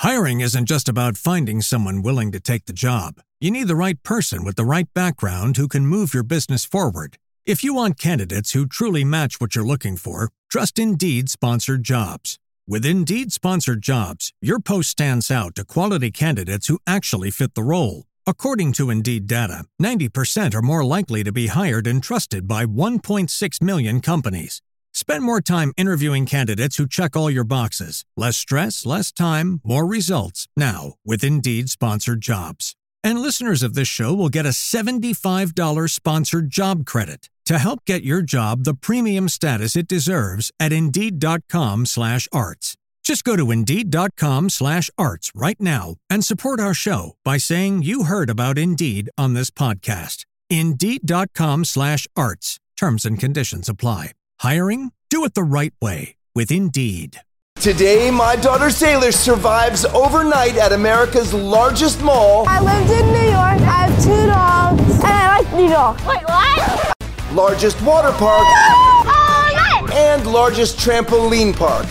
Hiring isn't just about finding someone willing to take the job. You need the right person with the right background who can move your business forward. If you want candidates who truly match what you're looking for, trust Indeed Sponsored Jobs. With Indeed Sponsored Jobs, your post stands out to quality candidates who actually fit the role. According to Indeed data, 90% are more likely to be hired and trusted by 1.6 million companies. Spend more time interviewing candidates who check all your boxes. Less stress, less time, more results. Now, with Indeed Sponsored Jobs. And listeners of this show will get a $75 sponsored job credit to help get your job the premium status it deserves at Indeed.com/arts. Just go to Indeed.com/arts right now and support our show by saying you heard about Indeed on this podcast. Indeed.com/arts. Terms and conditions apply. Hiring? Do it the right way with Indeed. Today, my daughter Sailor survives overnight at America's largest mall. I lived in New York. I have 2 dogs, and I like New York. Wait, what? Largest water park. Oh, yes! And largest trampoline park.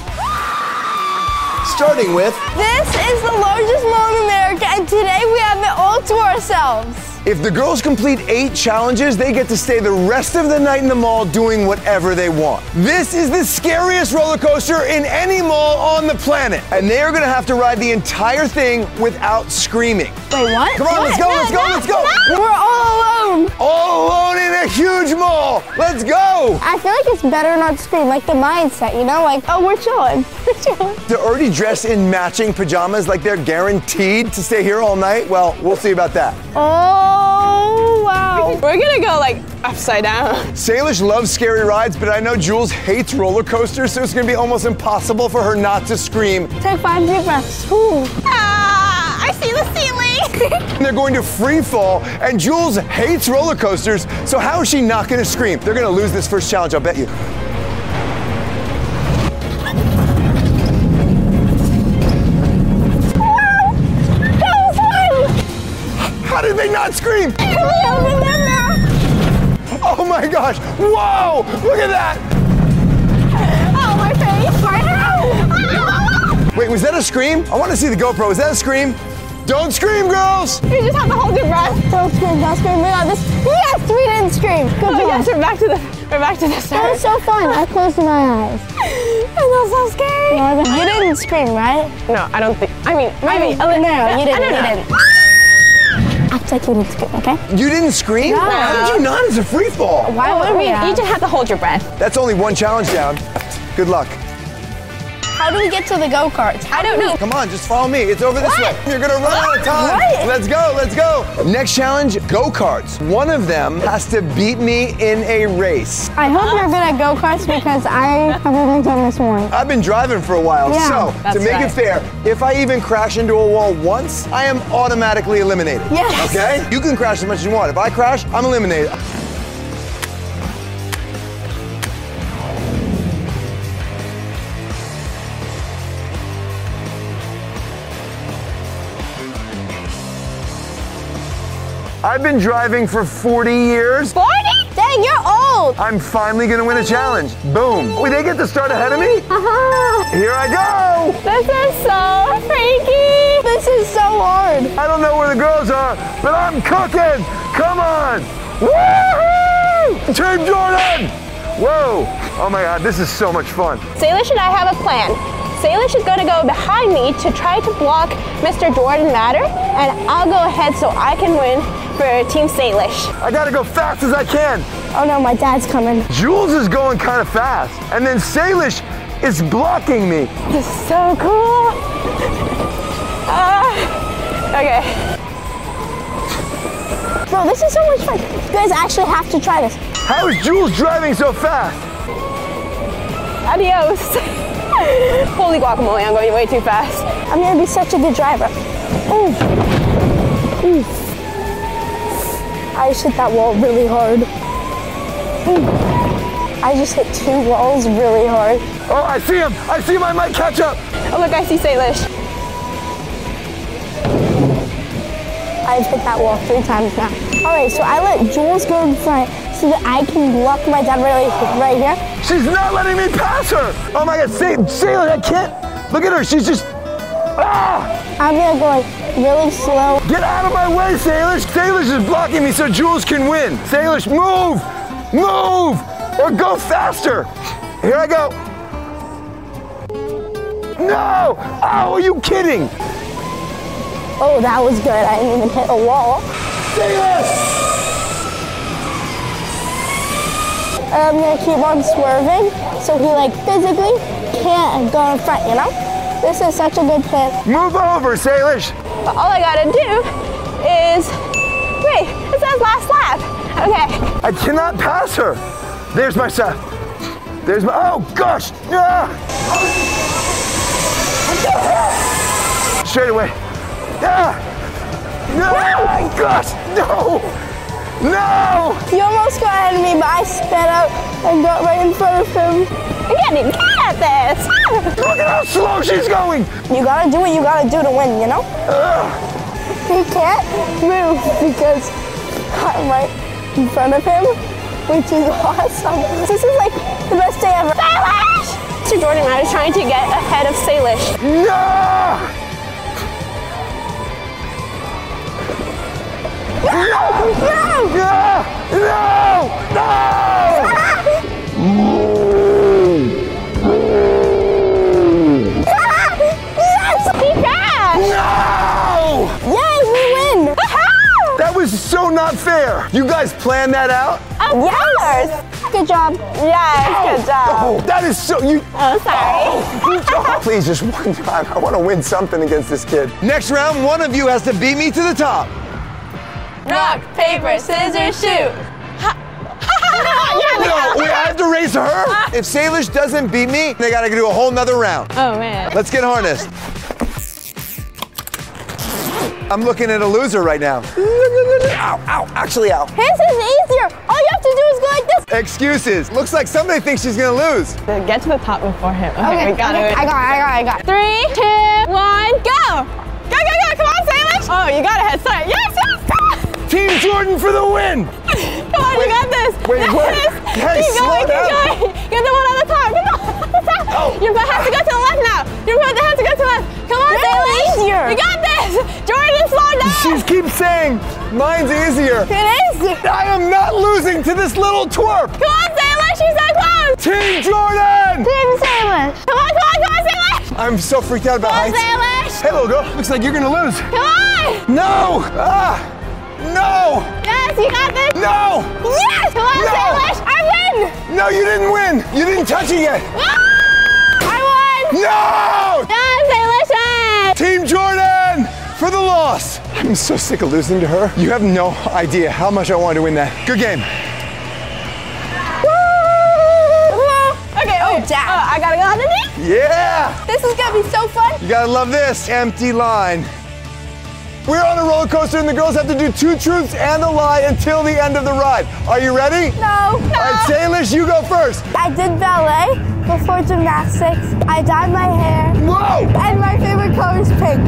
Starting with... This is the largest mall in America, and today we have it all to ourselves. If the girls complete 8 challenges, they get to stay the rest of the night in the mall doing whatever they want. This is the scariest roller coaster in any mall on the planet. And they are gonna have to ride the entire thing without screaming. Wait, what? Come on, let's go, let's go, let's go. We're all alone. All alone in a huge mall. Let's go. I feel like it's better not to scream, like the mindset, you know? Like, oh, we're chilling. We're chilling. They're already dressed in matching pajamas like they're guaranteed to stay here all night. Well, we'll see about that. Oh, wow. We're gonna go like upside down. Salish loves scary rides, but I know Jules hates roller coasters, so it's gonna be almost impossible for her not to scream. Take 5 deep breaths. Ooh. Ah, I see the ceiling. They're going to free fall, and Jules hates roller coasters, so how is she not gonna scream? They're gonna lose this first challenge, I'll bet you. How did they not scream? Oh my gosh! Whoa! Look at that! Oh, my face! Wait, was that a scream? I want to see the GoPro. Was that a scream? Don't scream, girls! You just have to hold your breath. Don't scream, don't scream. We got this. Yes, we didn't scream. Good job. Yes, we're back to the That start. was so fun. I closed my eyes. That was so scary. You didn't scream, right? No, I don't think. I mean, maybe. No, you didn't. I don't know. You didn't. Act like you didn't scream, okay? You didn't scream? No. How did you not? It's a free fall. Why would we? You just have to hold your breath. That's only 1 challenge down. Good luck. How do we get to the go-karts? I don't know. Come on, just follow me. It's over this way. You're gonna run out of time. What? Let's go, let's go. Next challenge, go-karts. One of them has to beat me in a race. I hope you're good at go-karts because I have only done this one. I've been driving for a while, Yeah. so That's to make right. it fair, if I even crash into a wall once, I am automatically eliminated. Yes. Okay? You can crash as much as you want. If I crash, I'm eliminated. I've been driving for 40 years. 40? Dang, you're old. I'm finally gonna win a challenge. Boom. Wait, they get to start ahead of me? Here I go. This is so freaky. This is so hard. I don't know where the girls are, but I'm cooking. Come on. Woohoo! Team Jordan. Whoa. Oh my God, this is so much fun. Salish and I have a plan. Salish is going to go behind me to try to block Mr. Jordan Matter, and I'll go ahead so I can win for Team Salish. I gotta go fast as I can. Oh no, my dad's coming. Jules is going kind of fast, and then Salish is blocking me. This is so cool. Okay. Bro, this is so much fun. You guys actually have to try this. How is Jules driving so fast? Adios. Holy guacamole, I'm going way too fast. I'm gonna be such a good driver. Ooh. Ooh. I just hit that wall really hard. Ooh. I just hit 2 walls really hard. Oh, I see him. I see him. I might catch up. Oh, look, I see Salish. I've hit that wall 3 times now. All right, so I let Jules go in front so that I can block my dad right here. She's not letting me pass her. Oh my God, Salish, I can't. Look at her. She's just. I'm gonna go like really slow. Get out of my way, Salish! Salish is blocking me so Jules can win. Salish, move! Move! Or go faster! Here I go. No! Oh, are you kidding? Oh, that was good. I didn't even hit a wall. Salish! I'm gonna keep on swerving so he like physically can't go in front, you know? This is such a good plan. Move over, Salish! But all I gotta do is, wait, it says last lap. Okay. I cannot pass her. There's my shot. There's my, oh gosh! Ah. Straight away. Ah. No! Gosh, no! No! You almost got ahead of me, but I sped up and got right in front of him. You can't get this. Look at how slow she's going! You gotta do what you gotta do to win, you know? He can't move because I'm right in front of him, which is awesome. This is like the best day ever. Salish! Mr. Jordan and I was trying to get ahead of Salish. No! No! No! Yes! He crashed! No! Yay, we win! That was so not fair. You guys planned that out? Yes! Good job. Yes, good job. Oh, that is so, you. Oh, sorry. Please, just one time. I want to win something against this kid. Next round, one of you has to beat me to the top. Rock, paper, scissors, shoot. No, wait, I have to race her? If Salish doesn't beat me, they gotta do a whole nother round. Oh, man. Let's get harnessed. I'm looking at a loser right now. Ow, ow, actually ow. His is easier. All you have to do is go like this. Excuses. Looks like somebody thinks she's gonna lose. Get to the top before him. Okay, we got it. I got it. 3, 2, 1, go! Go, go, go! Come on, Salish! Oh, you got a head start. Yes, yes! Team Jordan for the win! Come on, you got this! Wait, yes. wait. Hey, keep slow going, down. keep going! Get the one on the top! Come on! Oh. Your butt has to go to the left now! Your butt has to go to the left! Come on, This is Salish! easier. You got this! Jordan, slow down! She keeps saying, mine's easier. It is. I am not losing to this little twerp. Come on, Salish! You're so close! Team Jordan! Team Salish. Come on, come on, come on, Salish! I'm so freaked out about Come on, heights. Salish! Hey, little girl. Looks like you're gonna lose. Come on! No! Ah! No! Yes, you got this! No! Yes! Come on, No. Salish! I win! No, you didn't win. You didn't touch it yet. I won! No! Yes, Salish won! Team Jordan for the loss. I'm so sick of losing to her. You have no idea how much I wanted to win that. Good game. Okay, Dad. I gotta go underneath? Yeah! This is gonna be so fun. You gotta love this. Empty line. We're on a roller coaster and the girls have to do 2 truths and a lie until the end of the ride. Are you ready? No. All right, Salish, you go first. I did ballet before gymnastics. I dyed my hair. Whoa! And my favorite color is pink.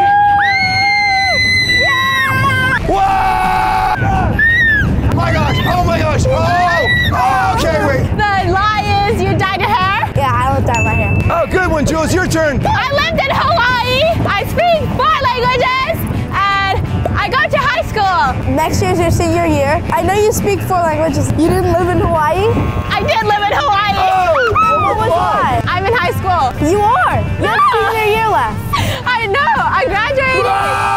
Whoa! Oh my gosh! Oh my gosh! Oh! Okay, wait. The lie is you dyed your hair? Yeah, I don't dye my hair. Oh, good one, Jules. Your turn. I lived in Hawaii. I speak 4 languages. And I go to high school. Next year's your senior year. I know you speak 4 languages. You didn't live in Hawaii? I did live in Hawaii. What was why? I'm in high school. You are. You have senior year left. I know. I graduated.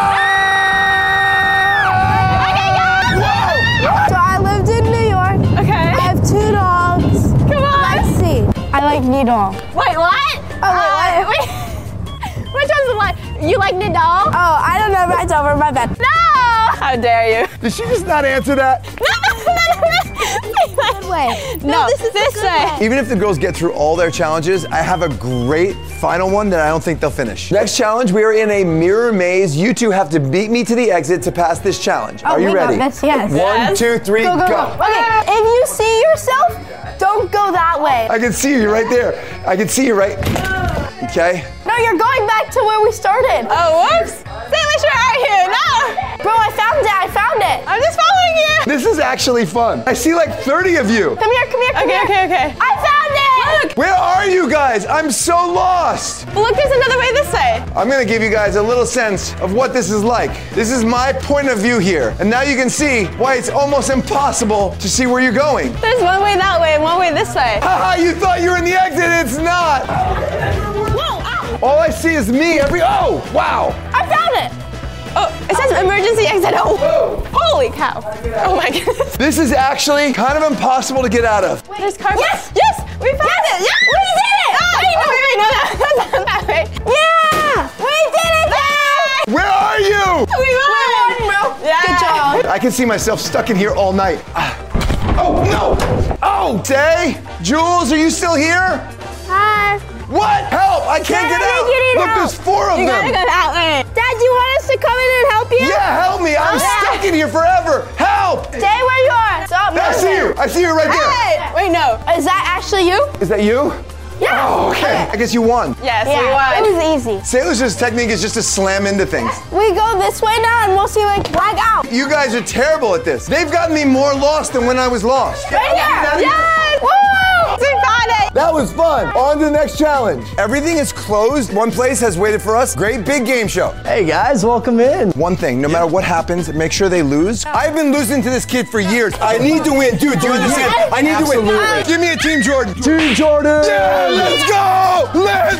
So I lived in New York. Okay. I have 2 dogs. Come on. Let's see. I like Nidal. Wait, what? Oh, wait, wait. Which one's the lie? You like Nadal? Oh, I don't know. It's over. My bad. No! How dare you? Did she just not answer that? Good way. No, this is this way. Even if the girls get through all their challenges, I have a great final one that I don't think they'll finish. Next challenge, we are in a mirror maze. You two have to beat me to the exit to pass this challenge. Are you we got ready? this, yes. 1, 2, 3, go. Okay, if you see yourself, don't go that way. I can see you right there. I can see you right. Okay. No, you're going back to where we started. Oh, whoops. Salish, you're out here. No. Bro, I found it. I'm just following you. This is actually fun. I see like 30 of you. Come here. Okay. I found it. look. Where are you guys? I'm so lost. But look, there's another way this way. I'm gonna give you guys a little sense of what this is like. This is my point of view here. And now you can see why it's almost impossible to see where you're going. There's one way that way and one way this way. Haha, you thought you were in the exit, it's not. Whoa, ow. All I see is me oh, wow. I found it. Oh, it says emergency exit. Oh, holy cow. Oh my goodness. This is actually kind of impossible to get out of. There's carpet. Yes, we found it. Yeah, we did it. Wait, no, that's not that way. Yeah, we did it. Yay! Where are you? We won, bro. Yeah. Good job. I can see myself stuck in here all night. Oh, no. Oh, Tay, Jules, are you still here? Hi. What? Help, I can't get out. Look, there's 4 of You them. gotta go that way. Dad, do you want us to come in and help you? Yeah, help me. I'm stuck in here forever. Help. Stay where you are. Stop moving. I see you. I see you right there. Hey, wait, no. Is that actually you? Is that you? Yeah. Oh, okay. I guess you won. Yes, Yeah, we won. it was easy. Sailor's technique is just to slam into things. We go this way now and we'll see like lag out. You guys are terrible at this. They've gotten me more lost than when I was lost. Right here. Yes! Woo! We found it! That was fun. On to the next challenge. Everything is closed. One place has waited for us. Great big game show. Hey guys, welcome in. One thing, no matter what happens, make sure they lose. I've been losing to this kid for years. I need to win. Dude, do you understand? I need to win. Give me a Team Jordan. Team Jordan! Yeah, let's go! Let's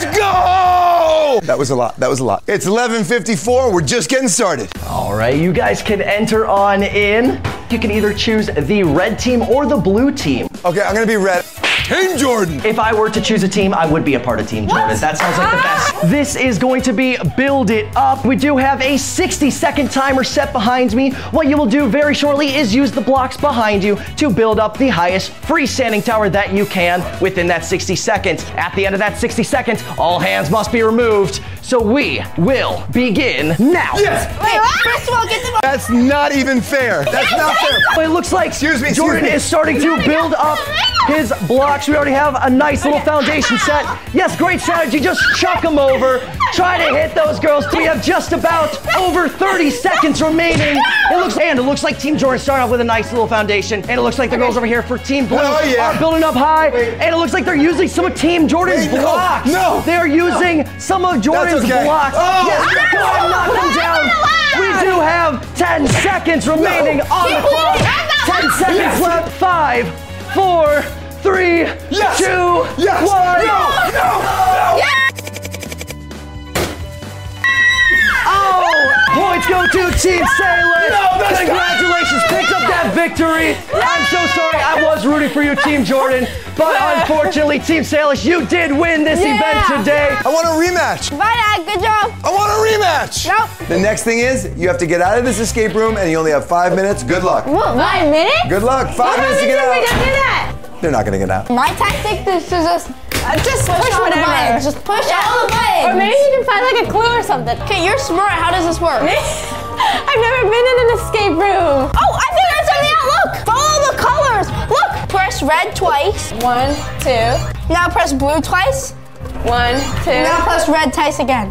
go! That was a lot. That was a lot. It's 11:54. We're just getting started. All right, you guys can enter on in. You can either choose the red team or the blue team. Okay, I'm gonna be red. Team Jordan! If I were to choose a team, I would be a part of Team Jordan. That sounds like the best. This is going to be Build It Up. We do have a 60-second timer set behind me. What you will do very shortly is use the blocks behind you to build up the highest freestanding tower that you can within that 60 seconds. At the end of that 60 seconds, all hands must be removed. So we will begin now. Yes! Wait, first of all, get the That's not even fair. That's not fair. It looks like Excuse me, Jordan is starting to build up his blocks. We already have a nice little foundation set. Yes, great strategy. Just chuck them over. Try to hit those girls. We have just about over 30 seconds remaining. It looks like Team Jordan started off with a nice little foundation. And it looks like the girls over here for Team Blue Oh, yeah. are building up high. And it looks like they're using some of Team Jordan's Wait, no, blocks. no. They are using some of Jordan's okay. blocks. Oh. Yes, go ahead and knock them down. We do have 10 seconds remaining on the clock. 10 seconds left. 5, 4, 3, 2, 1. Oh, points go to Team Sailor. Congratulations, picked up that victory. I'm so sorry, I was rooting for you, Team Jordan, but unfortunately, Team Sailor, you did win this event today. I want a rematch. Bye, Dad. Good job. I want a rematch. Nope. The next thing is you have to get out of this escape room and you only have 5 minutes. Good luck. What, 5 minutes? Good luck. 5 minutes to get We're out. gonna do that. They're not gonna get out. My tactic is to just Just push all the whatever. buttons. Just push all the buttons. Or maybe you can find like a clue or something. Okay, you're smart. How does this work? I've never been in an escape room. Oh, I figured something out. Look. Follow the colors. Look. Press red twice. 1, 2, Now press blue twice. 1, 2. Now press red twice again.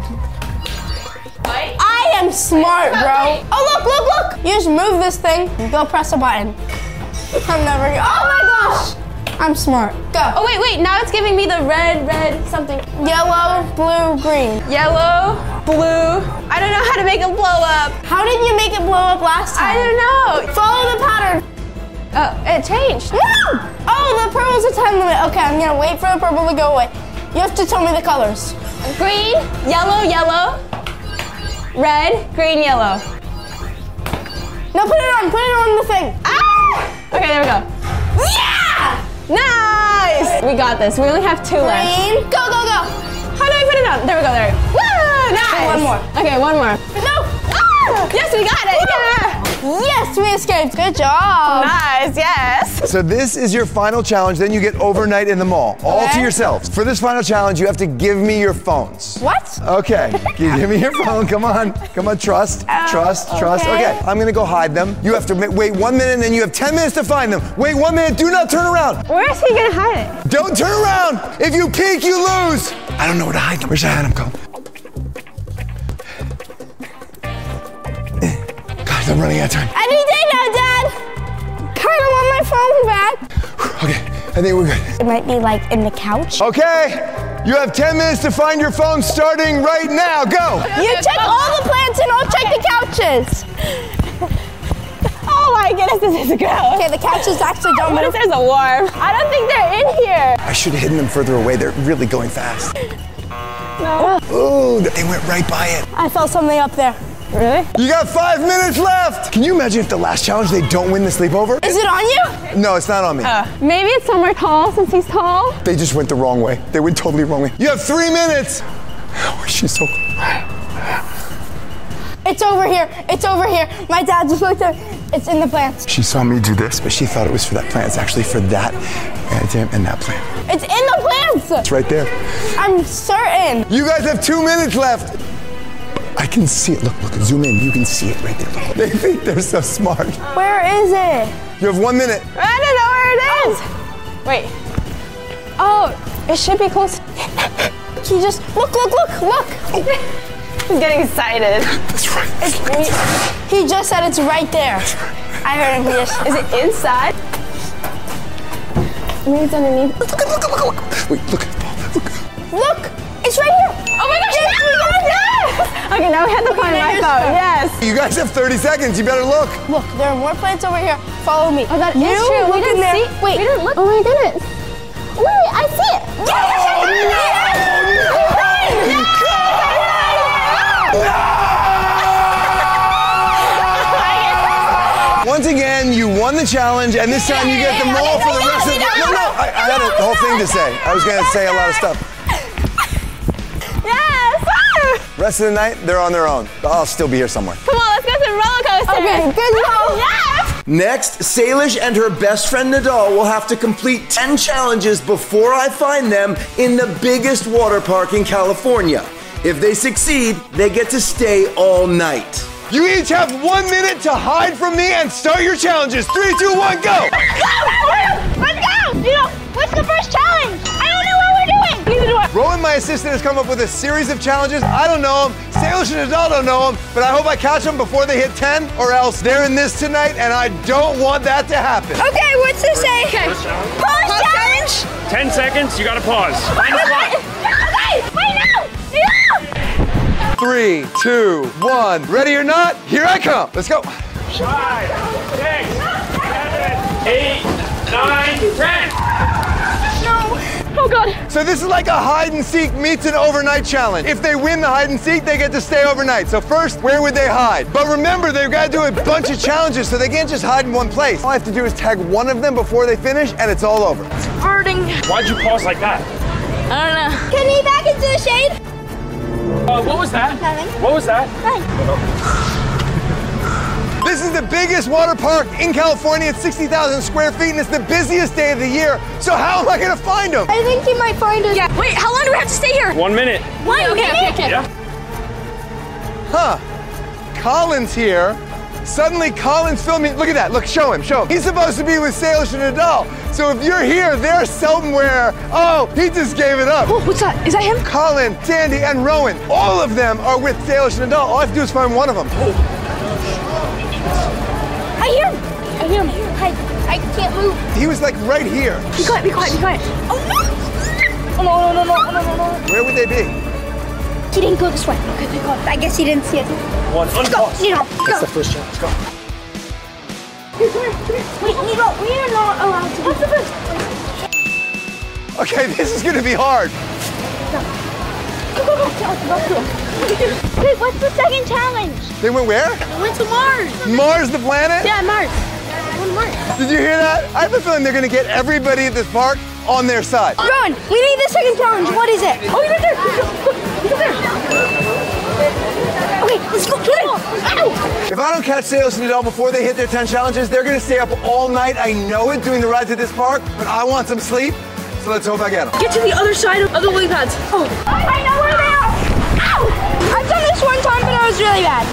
I am smart, bro. Oh, look. You just move this thing. Go press a button. I'm never gonna. Oh my gosh. I'm smart. Go. Oh wait, now it's giving me the red something. Yellow, blue, green. Yellow, blue. I don't know how to make it blow up. How did you make it blow up last I time? don't know. Follow the pattern. Oh, it changed. No! Oh, the purple's a time limit. Okay, I'm gonna wait for the purple to go away. You have to tell me the colors. Green, yellow, red, green, yellow. Now put it on the thing. Ah! Okay, there we go. Yeah! Nice! We got this. We only have 2 left. Green. Go. How do I put it on? There we go, there. Woo! Nice! one more. Okay, one more. No! Ah! Yes, we got it! Yeah! Yes, we escaped. Good job. Nice, yes. So this is your final challenge. Then you get overnight in the mall, all to Okay. yourselves. For this final challenge, you have to give me your phones. What? Okay, you give me your phone. Come on, trust. Okay, I'm gonna go hide them. You have to wait 1 minute, and then you have 10 minutes to find them. Wait 1 minute. Do not turn around. Where is he gonna hide it? Don't turn around. If you peek, you lose. I don't know where to hide them. Where should I hide them? Go. God, I'm running out of time. Any day now, Dad. Kinda want my phone back. Okay, I think we're good. It might be like in the couch. Okay, you have 10 minutes to find your phone starting right now. Go. You check all the plants and I'll check the couches. Oh my goodness, this is gross. Okay, the couch is actually done, What but if there's a worm? I don't think they're in here. I should have hidden them further away. They're really going fast. No. Ooh, they went right by it. I felt something up there. Really? You got 5 minutes left. Can you imagine if the last challenge they don't win the sleepover? Is it on you? No, it's not on me. Maybe it's somewhere tall since he's tall. They just went the wrong way. They went totally wrong way. You have 3 minutes. Oh, she's so cool. It's over here. It's over here. My dad just looked at it. It's in the plants. She saw me do this, but she thought it was for that plant. It's actually for that and that plant. It's in the plants. It's right there. I'm certain. You guys have 2 minutes left. I can see it. Look, zoom in. You can see it right there. Look. They think they're so smart. Where is it? You have 1 minute. I don't know where it is. Wait. Oh, it should be close. He just, look. He's getting excited. That's right. He just said it's right there. I heard him. Is it inside? Maybe it's underneath. Look. Wait, look. Look, it's right here. Oh my gosh, yes! Okay, now we have to find my phone. Yes. You guys have 30 seconds. You better look. Look, there are more plants over here. Follow me. Oh, that is true. We look in didn't there. see. Wait. We didn't look. Oh my goodness. Wait, I see it. Once again, you won the challenge, and this time you get the mole for the rest of the... No, I had a whole thing to say. I was going to say a lot of stuff. Yes! Rest of the night, they're on their own. I'll still be here somewhere. Come on, let's go to the roller coaster. Okay, good job. Yes! Next, Salish and her best friend Nadal will have to complete 10 challenges before I find them in the biggest water park in California. If they succeed, they get to stay all night. You each have 1 minute to hide from me and start your challenges. 3, 2, 1, go! Let's go! What's the first challenge? I don't know what we're doing. Neither do I. Rowan, my assistant, has come up with a series of challenges. I don't know them. Salish and Nadal don't know them, but I hope I catch them before they hit 10, or else they're in this tonight, and I don't want that to happen. Okay, what's this say? Okay. Pause challenge. 10 seconds, you gotta pause. Find the clock. Okay, wait, no! 3, 2, 1. Ready or not? Here I come. Let's go. 5, 6, 7, 8, 9, 10. Oh God. So this is like a hide and seek meets an overnight challenge. If they win the hide and seek, they get to stay overnight. So first, where would they hide? But remember, they've got to do a bunch of challenges, so they can't just hide in one place. All I have to do is tag one of them before they finish, and it's all over. Burning. Why'd you pause like that? I don't know. Can he back into the shade? What was that? Nothing. What was that? This is the biggest water park in California. It's 60,000 square feet, and it's the busiest day of the year. So how am I going to find them? I think he might find us. Yeah. Wait, how long do we have to stay here? 1 minute. Okay. Yeah. Huh. Colin's here. Suddenly, Colin's filming. Look at that. Look, show him. He's supposed to be with Salish and Nadal. So if you're here, they're somewhere. Oh, he just gave it up. Oh, what's that? Is that him? Colin, Sandy, and Rowan. All of them are with Salish and Nadal. All I have to do is find one of them. I hear him. I can't move. He was like right here. Be quiet. Oh no. No. Where would they be? He didn't go this way. Okay, thank God. I guess he didn't see it. One, unpause. Nino, That's go. the first challenge. Go. Wait, Nino, we are not allowed to. What's the first? Okay, this is gonna be hard. Go. Wait, what's the second challenge? They went where? We went to Mars. Mars, the planet? Yeah, Mars. Mars. Did you hear that? I have a feeling they're gonna get everybody at this park on their side. Rowan, we need the second challenge. What is it? Oh, he's right there. He's up there. Okay, let's go. Get it. Ow! If I don't catch Salish and Nadal before they hit their 10 challenges, they're gonna stay up all night. I know it doing the rides at this park, but I want some sleep, so let's hope I get them. Get to the other side of the lily pads. Oh, I know where they are. Ow! I've done this one time, but it was really bad.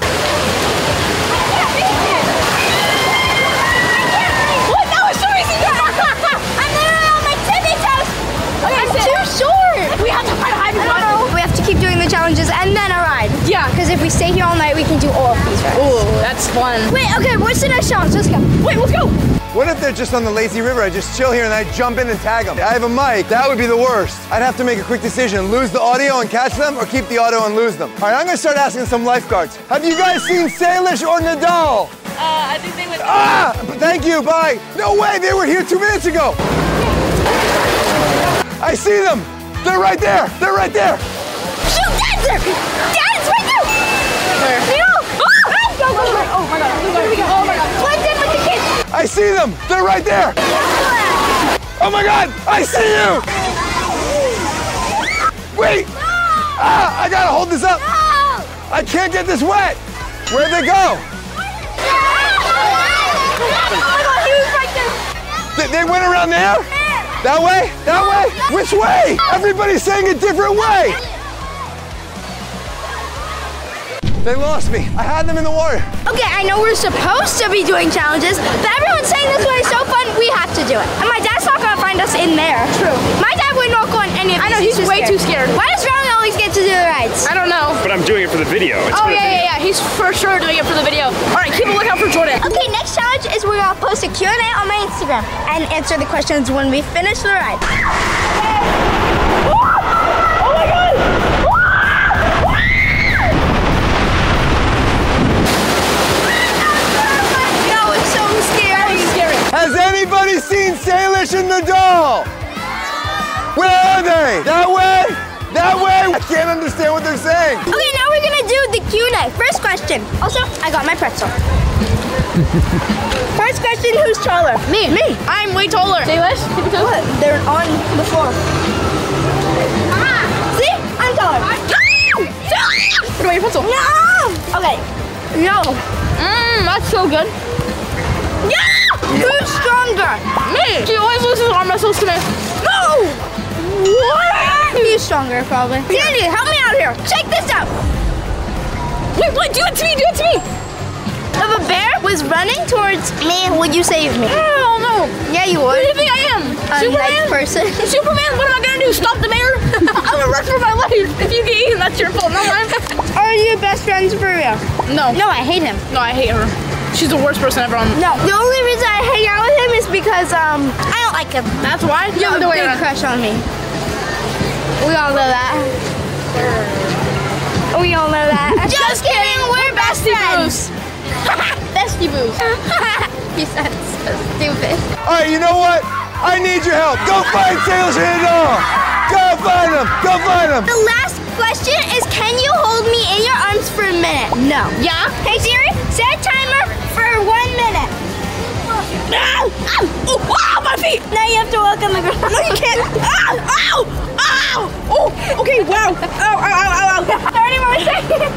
What? That was so easy. I'm literally on my teammate's house. Okay, I'm too short. We have to find a hiding spot. We have to keep doing the challenges and then a ride. Yeah. Because if we stay here all night, we can do all of these rides. Ooh, that's fun. Wait, okay, what's the next challenge? Let's go. Wait, let's go. What if they're just on the lazy river? I just chill here and I jump in and tag them. I have a mic. That would be the worst. I'd have to make a quick decision. Lose the audio and catch them or keep the audio and lose them. All right, I'm gonna start asking some lifeguards. Have you guys seen Salish or Nadal? I think they went. Thank you, bye. No way, they were here 2 minutes ago. I see them. They're right there. They're right there. Shoot, Dad's there! Dad's right there! Where? No! Go, go, go! Oh my God! Here we go! Oh my God! Blend in with the kids! I see them. They're right there. Oh my God, I see you. Wait. I gotta hold this up. I can't get this wet. Where'd they go? They went around there? That way? That way? Which way? Everybody's saying a different way. They lost me. I had them in the water. Okay, I know we're supposed to be doing challenges, but everyone's saying this one is so fun, we have to do it. And my dad's not gonna find us in there. True. My dad would not go on any of these. I know, he's way too scared. Why does Ronald always get to do the rides? I don't know. But I'm doing it for the video. It's Oh for the video. yeah. He's for sure doing it for the video. All right, keep a lookout for Jordan. Okay, next challenge is we're gonna post a Q&A on my Instagram and answer the questions when we finish the ride. Oh my God! No, it's so scary. Has anybody seen Salish and Nadal? Where are they? That way? That way? I can't understand what they're saying. Okay, now we're gonna do the Q&A. First question. Also, I got my pretzel. First question, who's taller? Me. I'm way taller. Salish, keep it What? They're on the floor. See? I'm taller. Put away your pencil. No! Okay. No. That's so good. Who's stronger? Me. She always loses arm wrestles to me. No! What? He's stronger, probably. Sandy, help me out here. Check this out. Wait, do it to me, do it to me. If a bear was running towards me, would you save me? I don't know. Yeah, you Who would. do you think I am? A Superman? nice person. Superman, what am I gonna do? Stop the bear? I'm gonna run for my life. If you get eaten, that's your fault, not mine. Are you best friends for real? No. No, I hate him. No, I hate her. She's the worst person ever on. No. The only reason I hang out with him is because I don't like him. That's why? You have a big crush on me. We all know that. We all know that. Just kidding, we're best friends. Bestie boos. You sound so stupid. All right, you know what? I need your help. Go find Salish and Nadal. Go find them. Go find them. The last question is, can you hold me in your arms for a minute? No. Yeah? Hey Siri, set a timer for 1 minute. Ow! Oh, wow, my feet! Now you have to walk on the ground. No, you can't. Ow! Ow! Ow! Oh, okay, wow. Ow, ow, ow, ow, ow. 30 more seconds.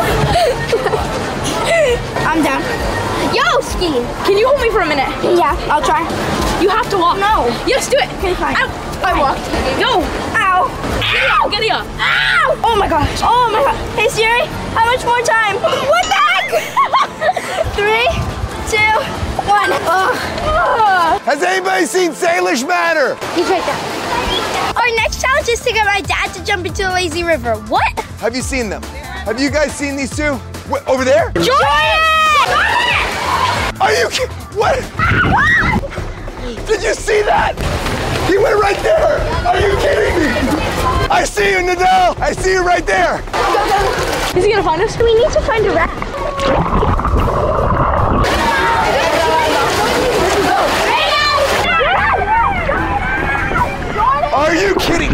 I'm down. Yo, Ski. Can you hold me for a minute? Yeah, I'll try. You have to walk. No. Yes, do it. Okay, fine. Ow! I walked. Go! Ow. Ow! Get up! Ow! Oh my gosh. Oh my god. Hey Siri, how much more time? What the heck? 3, 2, 1. Oh. Has anybody seen Salish Matter? He's right there. Our next challenge is to get my dad to jump into the lazy river. What? Have you seen them? Have you guys seen these two? Over there? Jordan! Are you kidding? What? Did you see that? He went right there. Are you kidding me? I see you, Nadal. I see you right there. Is he gonna find us? We need to find a rat. Are you kidding?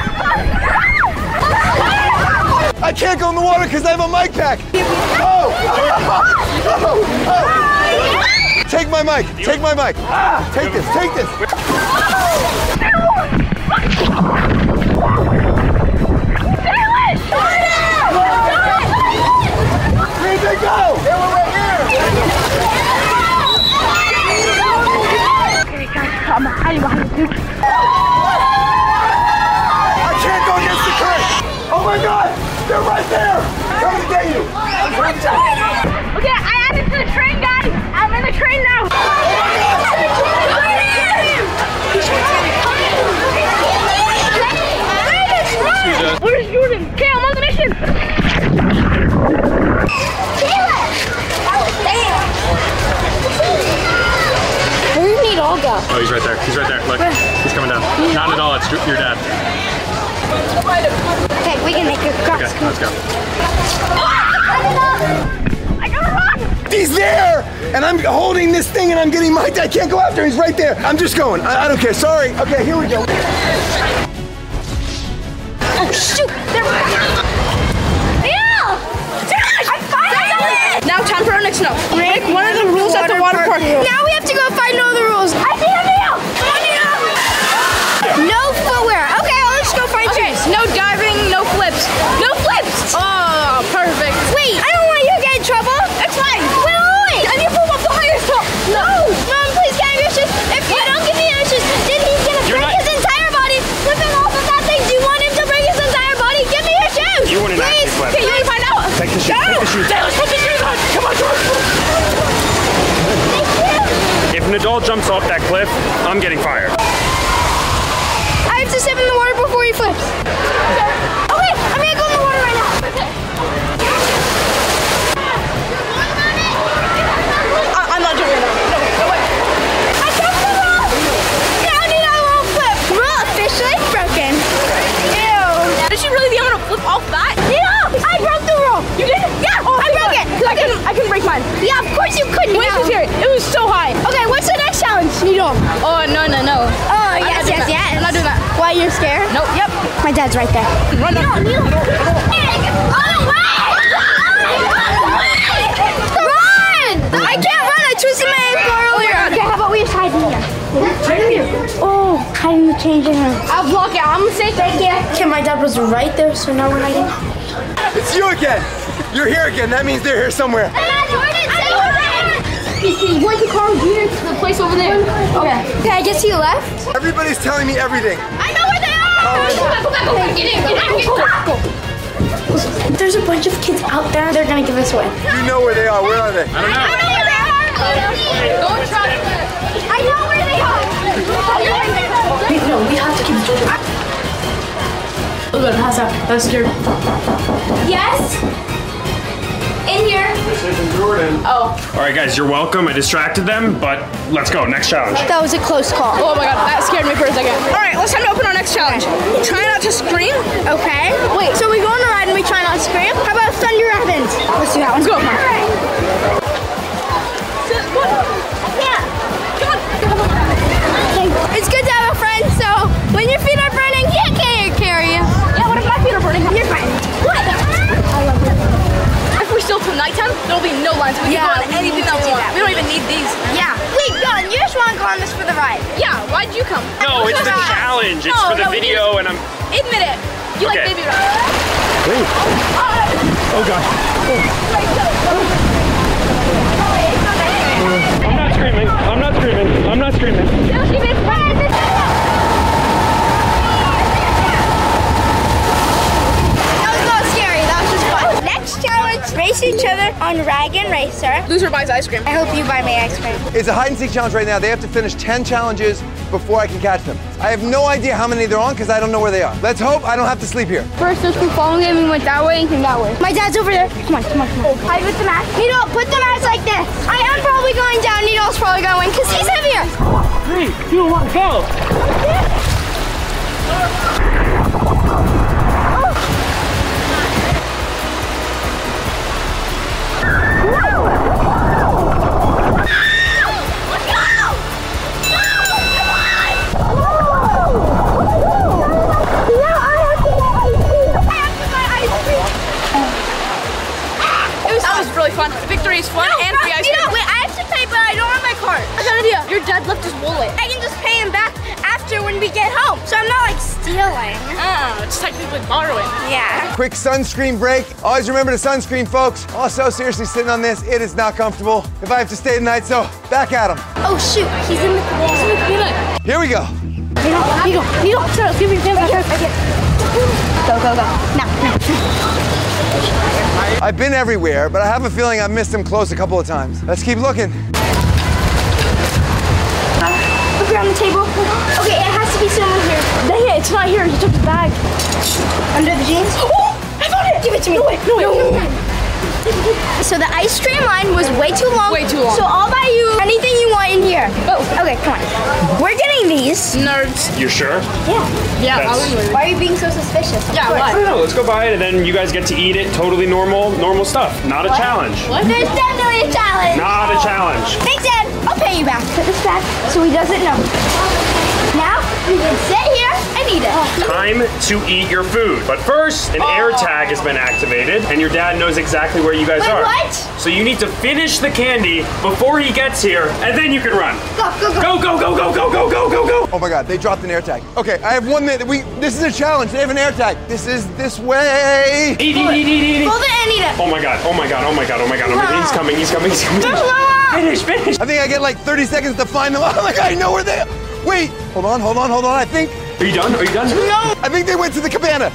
I can't go in the water because I have a mic pack. Oh. Take my mic. Take my mic. Take this. Take this. Where'd they go? They were right here. I can't go against the current. Oh my God. They're right there. Coming to get you. Okay, I added to the train, guys. I'm in the train now. Where's Jordan? Okay, I'm on the mission. Taylor! Oh, he's right there. He's right there. Look, he's coming down. Not at all. It's your dad. Okay, we can make a cross. Okay, let's go. I gotta run! He's there! And I'm holding this thing and I'm getting my dad. I can't go after him. He's right there. I'm just going. I don't care. Sorry. Okay, here we go. Oh, shoot! There we go! I finally! Now time for our next note. Break one of the rules at the water park. Now we have to go find all the rules. I see a Neil! No footwear. Okay, I'll just go find shoes. No diving, no flips. No flips! Oh, perfect. Wait, I don't want you to get in trouble. It's fine. Wait. And you pull up the highest top. No! Mom, please get your shoes. If you don't give me your shoes, then he's gonna break his entire body flipping off of that thing. Do you want him to break his entire body? Give me your shoes! You wouldn't actually flip. Okay, you want to find out? Take the shoes. Take the shoes. Let's put the shoes on. Come on, George. If an adult jumps off that cliff, I'm getting fired. I have to step in the water before he flips. Okay, I'm gonna go in the water right now. I'm not doing it. No way. I broke the rule! Now Nina won't flip. Rule officially broken. Ew. Is she really the one to flip off that? Nina, I broke the rule. You did? Yeah, Oh, I broke it. I can break mine. Yeah, of course you couldn't. Wait, No. here. It was so high. Okay, what's the next challenge, Nino? Oh, no. Oh, I'm yes, not doing yes, that. yes. I'm not doing that. Why, you're scared? Nope. Yep. My dad's right there. Run. Nino. Run! I can't run. I twisted my ankle earlier. Okay, how about we just hide in here? Oh, hide in the changing room. I'll block it. I'm gonna say thank you. Okay, my dad was right there, so now we're hiding. It's you again. You're here again. That means they're here somewhere. He's going to Carl Jr. to the place over there. Okay. Can I get to your left? Everybody's telling me everything. I know where they are! There's a bunch of kids out there. They're gonna give us away. You know where they are. Where are they? I don't know. Don't try. I know where they are! No, we have to keep children. Oh, good. How's that? That's scared. Yes? In here. This isn't Jordan. Oh. All right, guys, you're welcome. I distracted them, but let's go. Next challenge. That was a close call. Oh my god, that scared me for a second. All right, let's time to open our next challenge. Try not to scream. Okay. Wait, so we go on a ride and we try not to scream? How about Thunder Evans? Let's do that one. Let's go. It's good to have a friend, so when your feet are burning, he can't carry you. Yeah, what if my feet are burning? You're fine. What? I love it. If we still till nighttime, there'll be no lines. We can go on anything that we want. We don't even need these. Yeah. Wait, Gun, you just want to go on this for the ride. Yeah, why'd you come? No, it's the challenge. It's for the video, and I'm. Admit it. You like Okay. baby rides. Oh God. I'm not screaming. I'm not screaming. I'm not screaming. That was not scary. That was just fun. Next challenge, race each other on Rag and Racer. Loser buys ice cream. I hope you buy me ice cream. It's a hide and seek challenge right now. They have to finish 10 challenges before I can catch them. I have no idea how many they're on because I don't know where they are. Let's hope I don't have to sleep here. First, there's been following him. We went that way and came that way. My dad's over there. Come on. Hide with the mask. Nino, put the mask like this. I am probably going down. Nino's probably going to win because he's heavier. 3, 2, 1, go. That was really fun. Victory is fun and free ice cream. Nino, wait, I have to pay, but I don't have my card. I got an idea. Your dad left his wallet. I can just pay him back after when we get home. So I'm not like stealing. Oh, it's technically borrowing. Yeah. Quick sunscreen break. Always remember to sunscreen, folks. Also, seriously, sitting on this, it is not comfortable if I have to stay tonight, so back at him. Oh shoot, he's in the Here we go. Nino, Charles, give me the pen. Go. Now. I've been everywhere, but I have a feeling I've missed him close a couple of times. Let's keep looking. Look around the table. Okay, it has to be somewhere here. Dang it, it's not here. He took his bag. Under the jeans? Oh, I found it. Give it to me. No way. So the ice cream line was way too long. Way too long. So I'll buy you anything you want in here. Oh, okay, come on. We're getting these. Nerds. You sure? Yeah, That's- Why are you being so suspicious? Yeah, I what? don't know. Let's go buy it, and then you guys get to eat it. Totally normal stuff. Not a challenge. What? There's definitely a challenge. Not a challenge. Thanks, Dad. I'll pay you back. Put this back so he doesn't know. Now we can sit here and eat it. Time to eat your food. But first, an air tag has been activated, and your dad knows exactly where you guys Wait, are. what? So you need to finish the candy before he gets here, and then you can run. Go, go, go. Go, go, go, go, go, go, go, go, go. Oh my God, they dropped an air tag. Okay, I have 1 minute. This is a challenge. They have an air tag. This is this way. Eat. Hold it and eat it. Oh my God, oh my God, oh my God, oh my God. He's coming. Finish. I think I get like 30 seconds to find them. Oh my God, I know where they are. Wait, hold on. I think Are you done? No. I think they went to the cabana.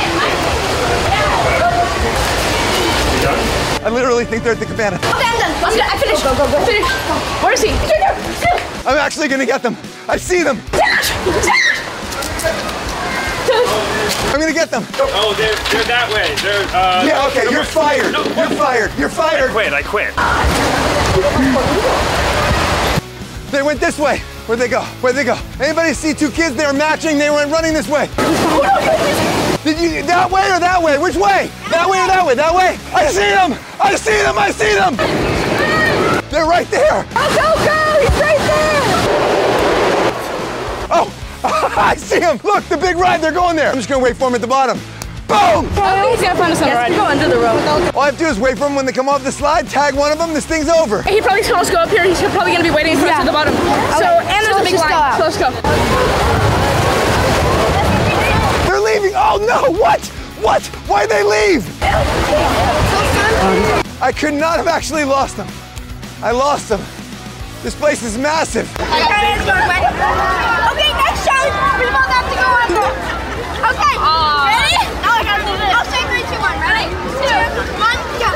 You done? I literally think they're at the cabana. Okay, I'm done. I finished. Go. Finish. Where is he? I'm actually gonna get them. I see them. I'm gonna get them. Oh, they're that way. They're, Yeah, okay, you're fired. You're fired. I quit. They went this way. Where'd they go? Anybody see 2 kids? They were matching. They went running this way. Did you that way or that way? Which way? That way or that way? That way? I see them. They're right there. Go. He's right there. Oh, I see them. Look, the big ride. They're going there. I'm just gonna wait for them at the bottom. Boom! I think he's gonna find us on the ride. Go under the rope. All I have to do is wait for them when they come off the slide, tag one of them, this thing's over. He probably saw us go up here. He's probably gonna be waiting for us at the bottom. So, and there's a big line. So let's go. They're leaving. Oh no, what? Why'd they leave? I could not have actually lost them. I lost them. This place is massive. Okay, next challenge. We both have to go under. Okay, ready? I'll say 3, 2, 1. Ready? 2, 1, go.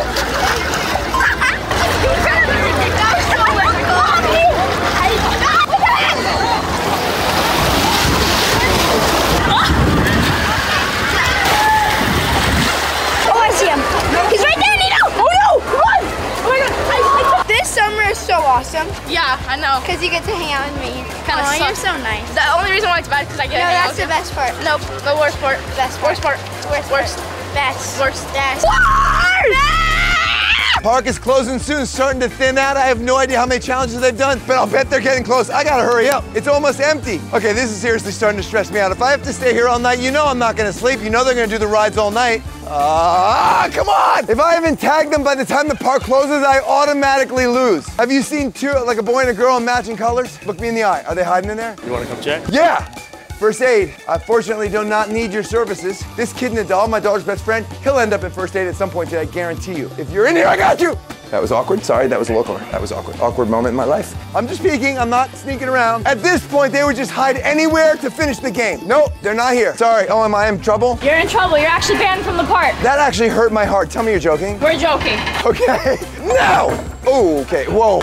Oh, I see him. He's right there, Nino. Oh no, run. Oh my God. This summer is so awesome. Yeah, I know. Because you get to hang out with me. Kinda Aw, you're sucks. so nice. The only reason why it's bad is because I get No, to hang that's the out with best part. you. Nope, the worst part. Best part. Worst part. Worst. Best. Worst. Best. Park is closing soon, starting to thin out. I have no idea how many challenges they've done, but I'll bet they're getting close. I gotta hurry up. It's almost empty. Okay, this is seriously starting to stress me out. If I have to stay here all night, you know I'm not gonna sleep. You know they're gonna do the rides all night. Come on! If I haven't tagged them by the time the park closes, I automatically lose. Have you seen 2, like a boy and a girl in matching colors? Look me in the eye. Are they hiding in there? You want to come check? Yeah! First aid. I fortunately do not need your services. This kid and a doll, my daughter's best friend, he'll end up in first aid at some point today, I guarantee you. If you're in here, I got you! That was awkward. Sorry, that was a little awkward. That was awkward. Awkward moment in my life. I'm just peeking. I'm not sneaking around. At this point, they would just hide anywhere to finish the game. Nope, they're not here. Sorry. Oh, am I in trouble? You're in trouble. You're actually banned from the park. That actually hurt my heart. Tell me you're joking. We're joking. Okay. No! Oh, okay. Whoa.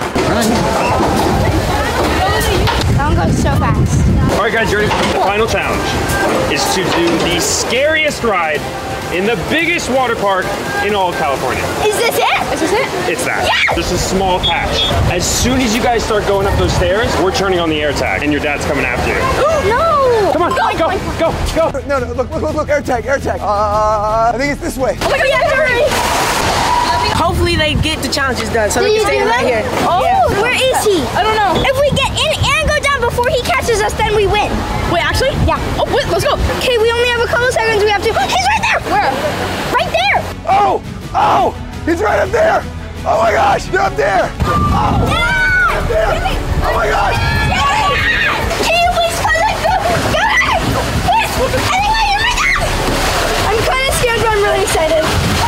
That one goes so fast. All right, guys, you ready? The final challenge is to do the scariest ride in the biggest water park in all of California. Is this it? It's that. Yes! Just a small patch. As soon as you guys start going up those stairs, we're turning on the air tag, and your dad's coming after you. No! Come on, go. No, look, air tag. I think it's this way. Oh my God, yeah, hurry! Hopefully they get the challenges done so Do they you can stay do right that? here. Oh, Yeah. where is he? I don't know. If we get in and go down before he catches us, then we win. Wait, actually? Yeah. Oh, wait, let's go. Okay, we only have a couple seconds. We have to. He's right there. Where? Right there. Oh, he's right up there. Oh my gosh, they're up there. Oh, Yeah! up there. Oh my gosh. Can you please come back? Go! Yes! Anyway, you're right there! I'm kind of scared, but I'm really excited.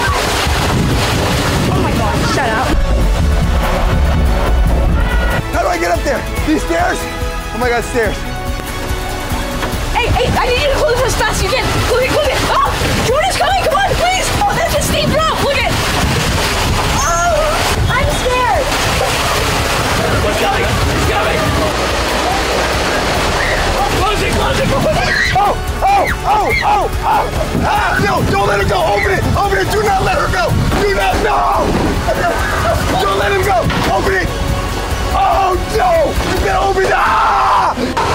Oh my God, shut up. How do I get up there? These stairs? Oh my God, stairs. Hey, I need you to close as fast as you can. Look it. Oh, Jordan's coming. Come on, please. Oh, that's a steep drop. Look at. I'm scared. He's coming. Close it. No, don't let her go. Open it. Do not let her go. Do not, no. gonna open it. Ah!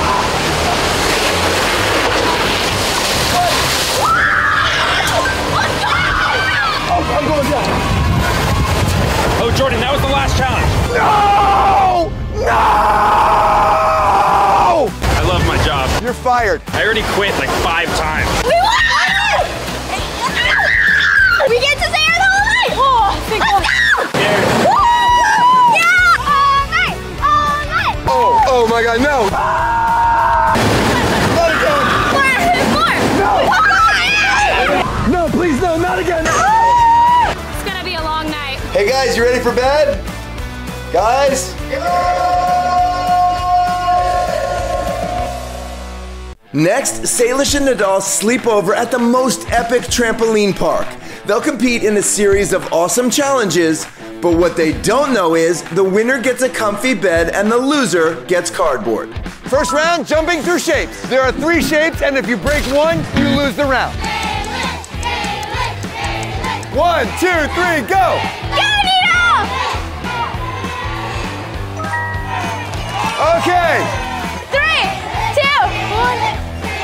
Oh, I'm going down. Oh, Jordan, that was the last challenge. No! No! I love my job. You're fired. I already quit like 5 times. We won! We get to stay here the whole night! Oh, let's go! Yeah. Woo! Yeah! All night! All night! Oh my God, no! Not again! More! No, please, no, not again! It's gonna be a long night. Hey guys, you ready for bed? Guys? Next, Salish and Nadal sleep over at the most epic trampoline park. They'll compete in a series of awesome challenges, but what they don't know is the winner gets a comfy bed and the loser gets cardboard. First round, jumping through shapes. There are 3 shapes, and if you break one, you lose the round. 1, 2, 3, go! Okay. 3, 2, 1.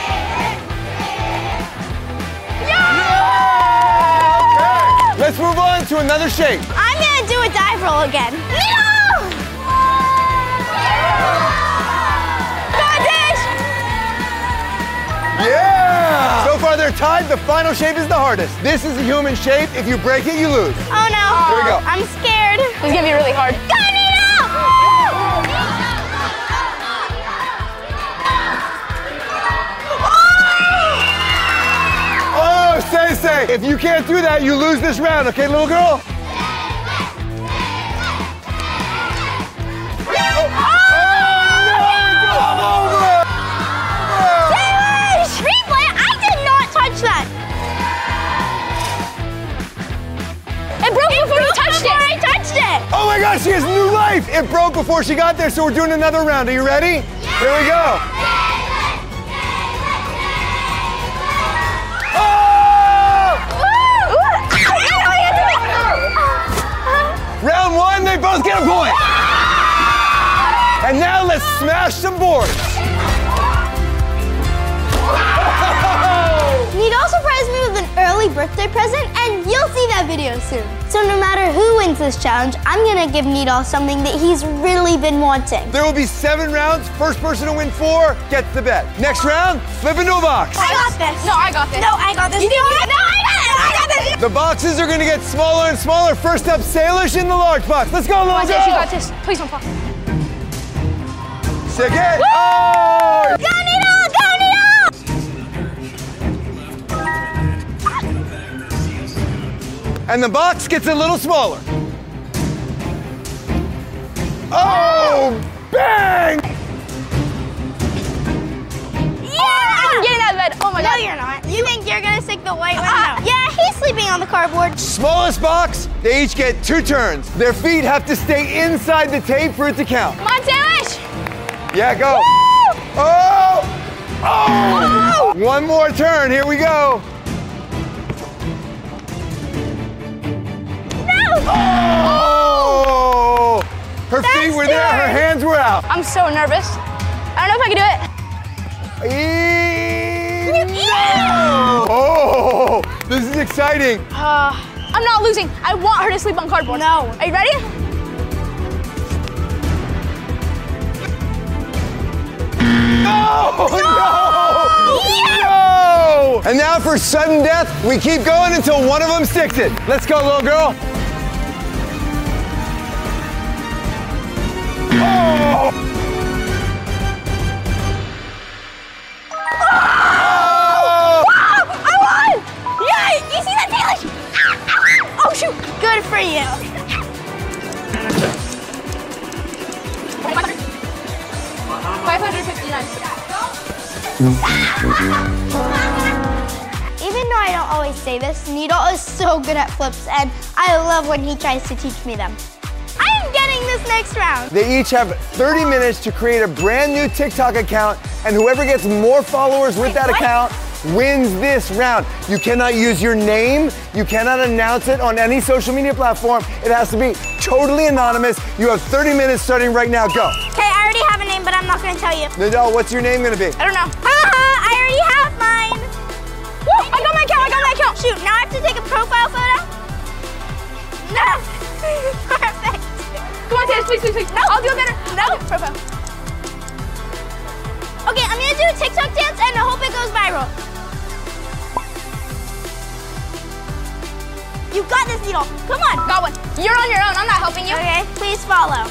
Let's move on to another shape. I'm gonna do a dive roll again. No! Go, Dish! Yeah! So far they're tied. The final shape is the hardest. This is the human shape. If you break it, you lose. Oh no. Here we go. I'm scared. This is gonna be really hard. Go, Nino! Oh, say. If you can't do that, you lose this round. Okay, little girl? Replay, I did not touch that. It broke before you touched it. I touched it. Oh my gosh, she has new life. It broke before she got there, so we're doing another round. Are you ready? Yeah. Here we go. Round 1, they both get a point. And now let's smash some boards. Nidal surprised me with an early birthday present, and you'll see that video soon. So no matter who wins this challenge, I'm gonna give Nidal something that he's really been wanting. There will be 7 rounds. First person to win 4 gets the bet. Next round, flip into a box. I got this. No, I got this. No, I got this. You do it. No, I got it. I got this. The boxes are gonna get smaller and smaller. First up, Salish in the large box. Let's go, little Come on, Dish, you got girl. this. Please don't fall. Stick it. Oh! Go, Nidal. Go, Nidal. And the box gets a little smaller. Oh, bang! I'm getting out of bed. Oh my God. No, you're not. You think you're gonna stick the white one? No. Yeah, he's sleeping on the cardboard. Smallest box, they each get 2 turns. Their feet have to stay inside the tape for it to count. Come on, Salish. Yeah, go. Woo! Oh! Oh! One more turn, here we go. Oh! Her feet were there, her hands were out. I'm so nervous. I don't know if I can do it. No! Oh! This is exciting. I'm not losing. I want her to sleep on cardboard. No. Are you ready? No! No! No! And now for sudden death, we keep going until one of them sticks it. Let's go, little girl. Oh! Oh! I won! Yay! You see that, Salish? Oh, shoot. Good for you. 559. Even though I don't always say this, Nidal is so good at flips, and I love when he tries to teach me them. I am getting this next round. They each have 30 minutes to create a brand new TikTok account, and whoever gets more followers with that account wins this round. You cannot use your name. You cannot announce it on any social media platform. It has to be totally anonymous. You have 30 minutes starting right now. Go. Okay, I already have a name, not gonna tell you. Nadal, what's your name gonna be? I don't know. I already have mine. Woo, I got my account. Shoot, now I have to take a profile photo? No. Perfect. Come on, Taylor, please. No, I'll do it better. No, profile. Okay, I'm gonna do a TikTok dance and I hope it goes viral. You got this, Needle. Come on. Got one. You're on your own. I'm not helping you. Okay, please follow.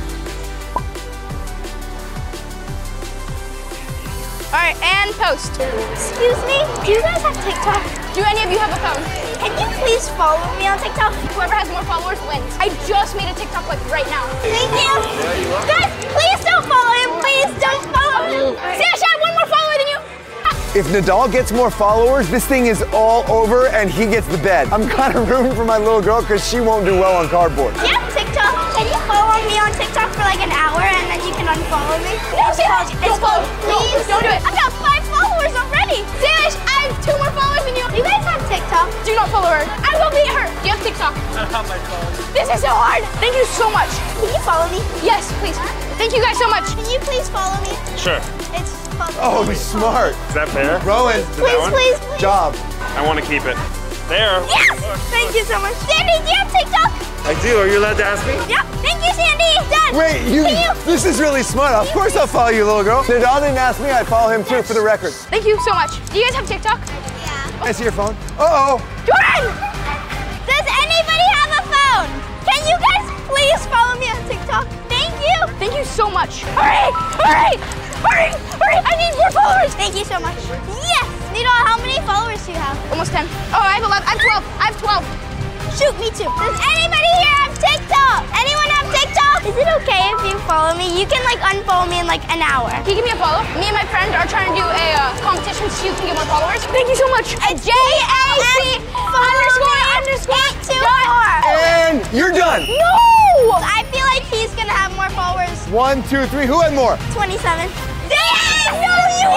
All right, and post. Excuse me, do you guys have TikTok? Do any of you have a phone? Can you please follow me on TikTok? Whoever has more followers wins. I just made a TikTok like right now. Thank you. Guys, please don't follow him. Please don't follow him. Sash, I have one more follower than you. If Nadal gets more followers, this thing is all over and he gets the bed. I'm kind of rooting for my little girl because she won't do well on cardboard. Do you have TikTok? Can you follow me on TikTok for like an hour and then you can unfollow me? No, Sash, don't follow. Please. Don't do it. I've got 5 followers already. Sash, I have 2 more followers than you. Do you guys have TikTok? Do not follow her. I will beat her. Do you have TikTok? I have my phone. This is so hard. Thank you so much. Can you follow me? Yes, please. Thank you guys so much. Can you please follow me? Sure. It's fun. Oh, he's smart. Is that fair? Rowan, Please. job. I want to keep it. There. Yes! Thank you so much. Sandy, do you have TikTok? I do. Are you allowed to ask me? Yep. Thank you, Sandy. Done. Wait, this is really smart. Of course I'll follow you, little girl. Nadal didn't ask me, I'd follow him too for the record. Thank you so much. Do you guys have TikTok? Yeah. I see your phone. Uh-oh. Jordan! Does anybody have a phone? Can you guys please follow me on TikTok? Thank you. Thank you so much. Hurry! I need more followers. Thank you so much. Yes! Needle, how many followers do you have? Almost 10. Oh, I have 11. I have 12. Shoot, me too. Does anybody here have TikTok? Anyone have TikTok? Is it okay if you follow me? You can like unfollow me in like an hour. Can you give me a follow? Me and my friend are trying to do a competition so you can get more followers. Thank you so much. JLC __. And you're done. No! I feel like he's gonna have more followers. 1, 2, 3. Who had more? 27. Yes! No,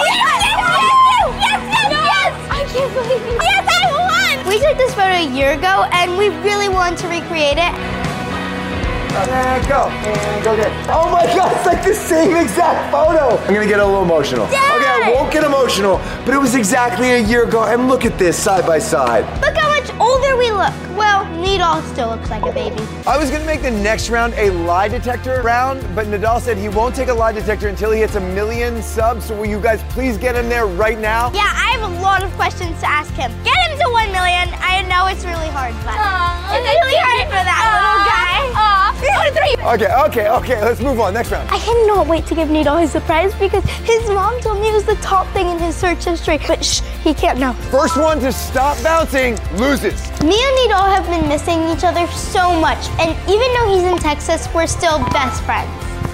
Yes! I can't believe you. Yes, I won! We took this photo a year ago and we really wanted to recreate it. And go. And go get it. Oh my God, it's like the same exact photo. I'm gonna get a little emotional. Dad! Okay, I won't get emotional, but it was exactly a year ago, and look at this side by side. Look how much older we look. Well, Needle still looks like a baby. I was gonna make the next round a lie detector round, but Nadal said he won't take a lie detector until he hits 1 million subs, so will you guys please get him there right now? Yeah, I have a lot of questions to ask him. Get him to 1 million. I know it's really hard, but it's really hard for that little guy. Okay, let's move on. Next round. I cannot wait to give Needle his surprise because his mom told me it was the top thing in his search history, but shh, he can't know. First one to stop bouncing loses. Me and Needle have been missing each other so much, and even though he's in Texas, we're still best friends.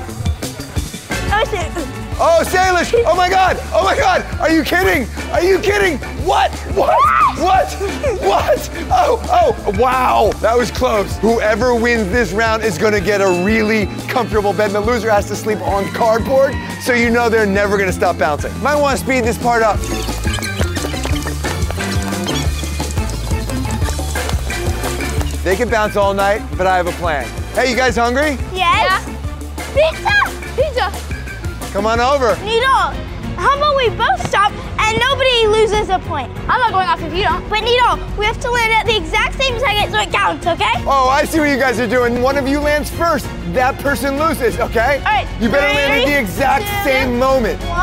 Oh, Salish! Oh my God! Are you kidding? What? Oh, wow! That was close. Whoever wins this round is gonna get a really comfortable bed, and the loser has to sleep on cardboard, so you know they're never gonna stop bouncing. Might wanna speed this part up. They can bounce all night, but I have a plan. Hey, you guys hungry? Yes? Yeah. Pizza. Come on over. Needle, how about we both stop and nobody loses a point? I'm not going off if you don't. But Needle, we have to land at the exact same second so it counts, okay? Oh, I see what you guys are doing. One of you lands first. That person loses, okay? All right. You better land at the exact same moment. 1.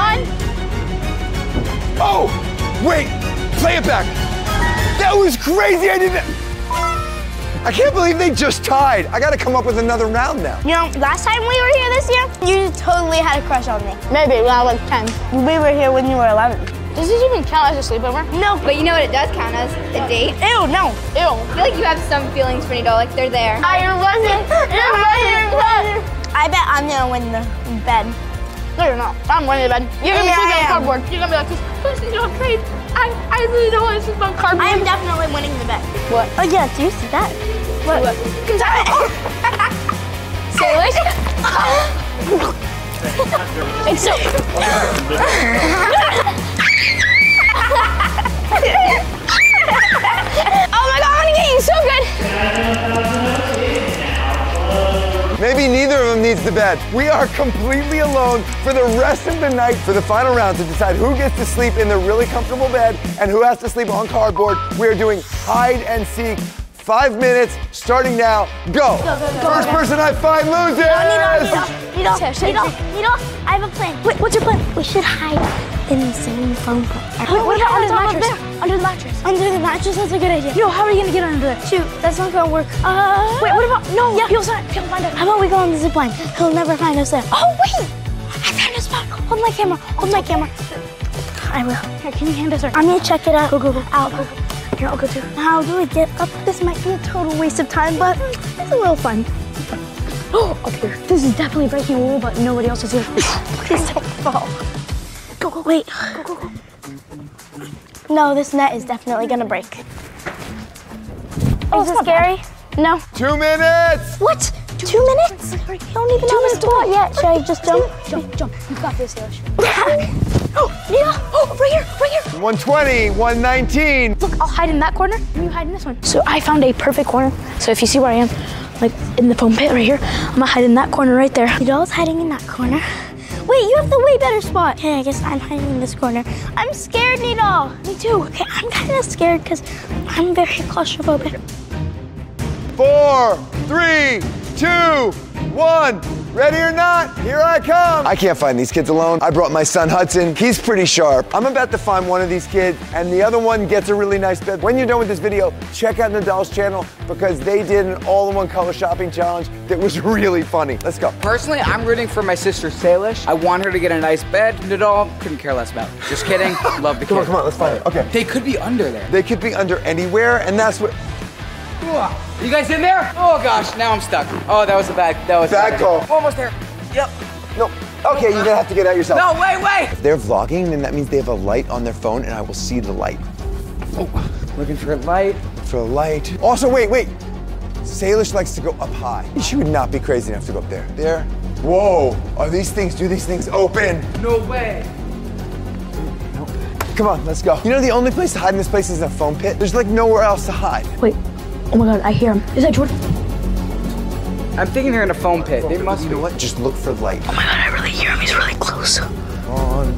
Oh, wait. Play it back. That was crazy. I can't believe they just tied. I gotta come up with another round now. You know, last time we were here this year, you totally had a crush on me. Maybe when I was 10. We were here when you were 11. Does this even count as a sleepover? No. But you know what it does count as? A date. Ew, no. Ew. I feel like you have some feelings for Needle, like they're there. I bet I'm gonna win the bed. No, you're not. I'm winning the bed. You're gonna be sleeping on cardboard. You're gonna be like, please don't trade. I really don't want to sleep on cardboard. I am definitely winning the bet. What? Oh yeah, do you see that? What? Salish? It's so... Oh my God, I'm gonna get you so good. Maybe neither of them needs the bed. We are completely alone for the rest of the night for the final round to decide who gets to sleep in the really comfortable bed and who has to sleep on cardboard. We are doing hide and seek. 5 minutes, starting now. Go. First person I find loses. Needle, I have a plan. Wait, what's your plan? We should hide in the same phone book. What about under the mattress? Under the mattress. Under the mattress, that's a good idea. Yo, how are you gonna get under there? Shoot, that's not gonna work. Wait, what about, no, yeah. He'll find us. How about we go on the zip line? He'll never find us there. Oh, wait! I found a spot. Hold my camera. I will. Here, can you hand us our... I'm gonna check it out. Go. Out. Here, I'll go too. How do we get up? This might be a total waste of time, but it's a little fun. Oh, up here. This is definitely breaking a rule, but nobody else is here. Please don't fall. Go. Wait. Go. No, this net is definitely gonna break. Oh, is it scary? No. 2 minutes. What? 2 minutes? You don't even have a spot yet. Should I just jump? Jump. You got this, Elish. Oh, Nina! Oh, right here! 120, 119. Look, I'll hide in that corner, and you hide in this one. So I found a perfect corner. So if you see where I am, like in the foam pit right here, I'm gonna hide in that corner right there. Nidal's hiding in that corner. Wait, you have the way better spot. Okay, I guess I'm hiding in this corner. I'm scared, Nidal. Me too. Okay, I'm kind of scared because I'm very claustrophobic. 4, 3, 2, 1. Ready or not, here I come. I can't find these kids alone. I brought my son Hudson. He's pretty sharp. I'm about to find one of these kids and the other one gets a really nice bed. When you're done with this video, check out Nidal's channel because they did an all-in-one color shopping challenge that was really funny. Let's go. Personally, I'm rooting for my sister Salish. I want her to get a nice bed. Nidal, couldn't care less about. Just kidding. Love the kid. Come on, let's find it. Okay. They could be under there. They could be under anywhere and that's what... You guys in there? Oh gosh, now I'm stuck. Oh, that was a bad call. Almost there. Yep. No. Okay, you're gonna have to get out yourself. No, wait. If they're vlogging, then that means they have a light on their phone and I will see the light. Oh, looking for a light. For a light. Also, wait. Salish likes to go up high. She would not be crazy enough to go up there. There. Whoa. Do these things open? No way. Nope. Come on, let's go. You know the only place to hide in this place is a foam pit? There's like nowhere else to hide. Wait. Oh my God, I hear him. Is that Jordan? I'm thinking they're in a foam pit. They must be. You know what? Just look for light. Oh my God, I really hear him. He's really close. On.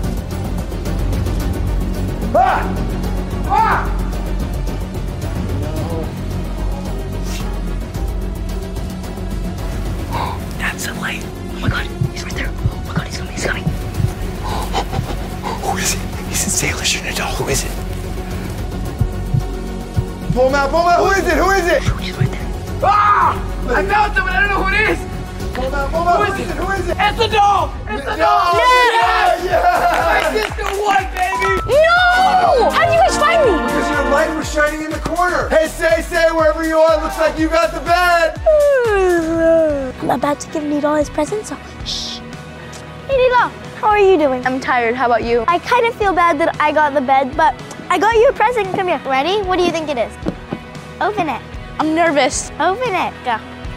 No. That's a light. Oh my God, he's right there. Oh my God, he's coming. Who is it? He's in Salish and Nidal. Who is it? Pull him out. Who is it? He's right there. Ah! I found someone. I don't know who it is. Pull him out. Who is it? It's the doll. It's the doll. Yeah! My sister won, baby. No! How did you guys find me? Because your light was shining in the corner. Hey, say, wherever you are, looks like you got the bed. I'm about to give Nidal his present, so shh. Hey, Nidal, how are you doing? I'm tired. How about you? I kind of feel bad that I got the bed, but I got you a present. Come here. Ready? What do you think it is? Open it. I'm nervous. Open it. Go.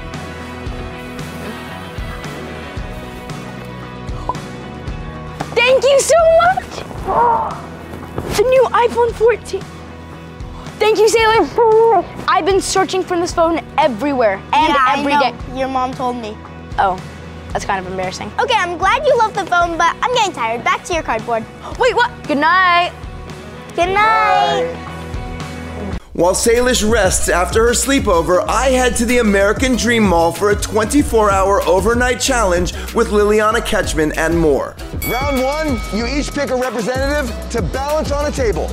Thank you so much. The new iPhone 14. Thank you, Sailor. I've been searching for this phone everywhere and every day. Your mom told me. Oh, that's kind of embarrassing. Okay, I'm glad you love the phone, but I'm getting tired. Back to your cardboard. Wait, what? Good night. Good night. While Salish rests after her sleepover, I head to the American Dream Mall for a 24-hour overnight challenge with Liliana Ketchman and more. Round 1, you each pick a representative to balance on a table.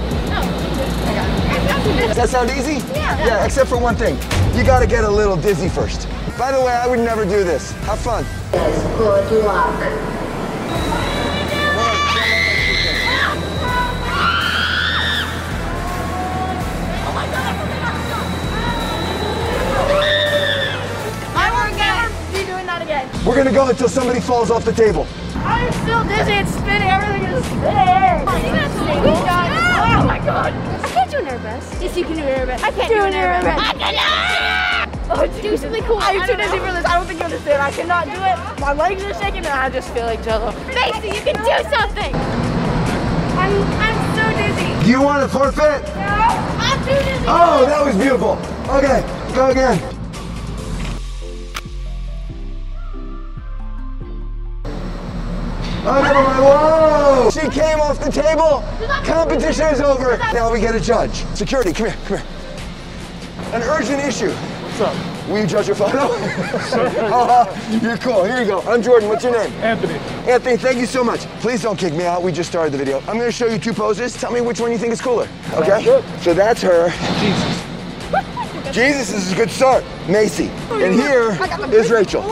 Does that sound easy? Yeah, except for one thing. You gotta get a little dizzy first. By the way, I would never do this. Have fun. Good luck. We're gonna go until somebody falls off the table. I'm still dizzy. It's spinning. Everything is spinning. Oh my God. I can't do an airbus. Yes, you can do an airbus. I can't do an airbus. I cannot. Oh, do something cool. I'm too dizzy for this. I don't think you understand. I cannot do it. My legs are shaking and I just feel like jello. Macy, you can do something. I'm so dizzy. Do you want to forfeit? No, I'm too dizzy. Oh, that was beautiful. Okay, go again. Oh, never mind. Whoa! She came off the table. Competition is over. Now we get a judge. Security, come here, come here. An urgent issue. What's up? Will you judge your photo? Sure. You're cool. Here you go. I'm Jordan. What's your name? Anthony. Anthony, thank you so much. Please don't kick me out. We just started the video. I'm going to show you two poses. Tell me which one you think is cooler. Okay? So that's her. Jesus. Jesus is a good start. Macy. And here is Rachel.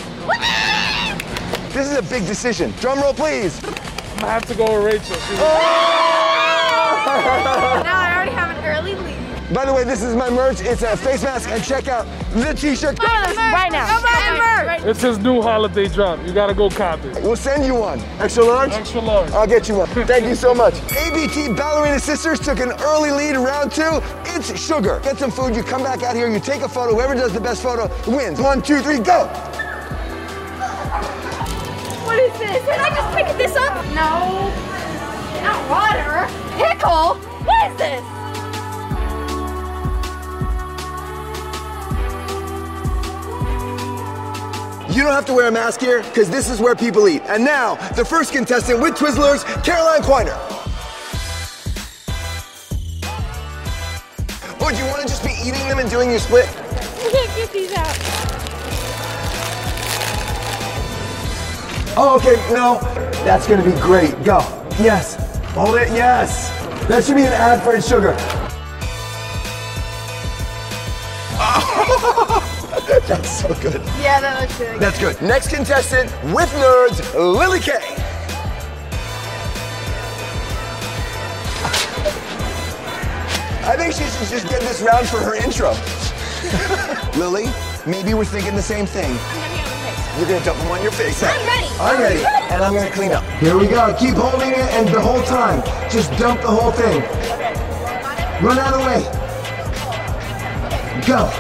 This is a big decision. Drum roll, please. I'm gonna have to go with Rachel. Now I already have an early lead. By the way, this is my merch. It's a face mask, and check out the t-shirt. Right now. Go buy the merch. It's his new holiday drop. You gotta go copy it. We'll send you one. Extra large? Extra large. I'll get you one. Thank you so much. ABT Ballerina Sisters took an early lead in round 2. It's Sugar. Get some food, you come back out here, you take a photo. Whoever does the best photo wins. 1, 2, 3, go! What is this? Did I just pick this up? No. Not water. Pickle? What is this? You don't have to wear a mask here, because this is where people eat. And now, the first contestant with Twizzlers, Caroline Quiner. Oh, do you want to just be eating them and doing your split? I can't get these out. Oh, okay, no. That's gonna be great. Go. Yes. Hold it, yes. That should be an ad for Sugar. That's so good. Yeah, that looks good. That's good. Next contestant with nerds, Lily K. I think she should just get this round for her intro. Lily, maybe we're thinking the same thing. You're gonna dump them on your face. I'm ready. I'm ready. And I'm gonna clean up. Here we go. Keep holding it, and the whole time, just dump the whole thing. Run out of the way. Go.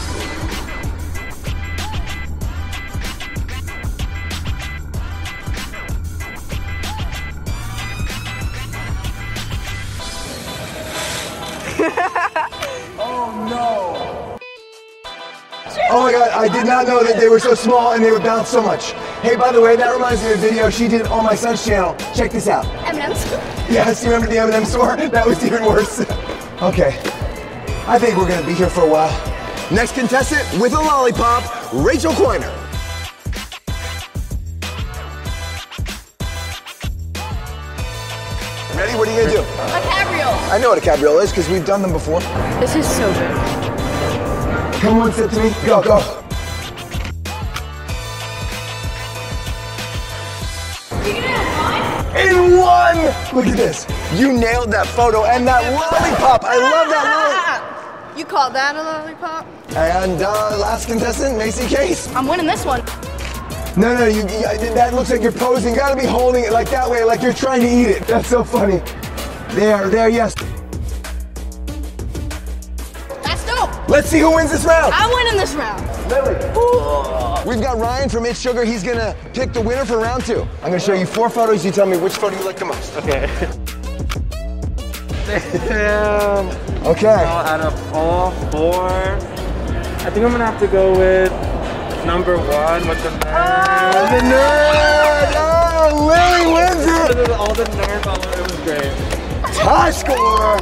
Oh my God, I did not know that they were so small and they would bounce so much. Hey, by the way, that reminds me of a video she did on my son's channel. Check this out. M&M's. Yes, you remember the M&M store? That was even worse. Okay, I think we're gonna be here for a while. Next contestant with a lollipop, Rachel Quiner. Ready? What are you gonna do? A cabriole. I know what a cabriole is because we've done them before. This is so good. Come on, sit to me. Go, go. In one! Look at this. You nailed that photo and that lollipop. I love that lollipop. You call that a lollipop? And last contestant, Macy Case. I'm winning this one. No, that looks like you're posing. You gotta be holding it like that way, like you're trying to eat it. That's so funny. There, yes. Let's see who wins this round. I'm winning this round. Lily. We've got Ryan from It's Sugar. He's gonna pick the winner for round 2. I'm gonna show you 4 photos. You tell me which photo you like the most. Okay. Damn. Okay. Out of all 4, I think I'm gonna have to go with number 1 with the nerd. The nerd! Oh, Lily wins it! All the nerds, it was great. High score!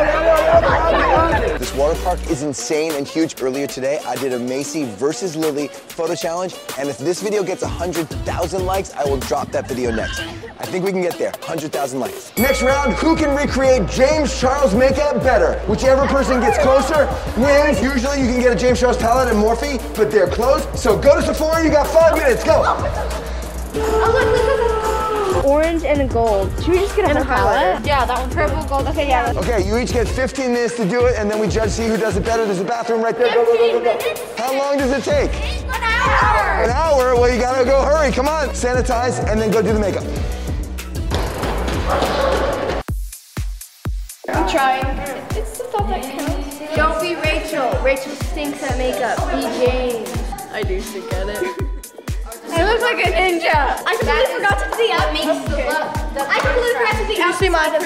This water park is insane and huge. Earlier today, I did a Macy versus Lily photo challenge, and if this video gets 100,000 likes, I will drop that video next. I think we can get there, 100,000 likes. Next round, who can recreate James Charles makeup better? Whichever person gets closer wins. Usually you can get a James Charles palette and Morphe, but they're closed. So go to Sephora, you got 5 minutes, go! Orange and gold. Should we just get a palette? Yeah, that one. Purple, gold. Okay, yeah. Okay, you each get 15 minutes to do it, and then we judge, see who does it better. There's a bathroom right there. Go, go, go, go, go. How long does it take? An hour. An hour? Well, you gotta go hurry. Come on. Sanitize, and then go do the makeup. I'm trying. It's the thought that counts. Don't be Rachel. Rachel stinks at makeup. Be James. I do stink at it. I look like a ninja. I completely forgot to see that makes the look. I completely forgot to see. Can you see mine?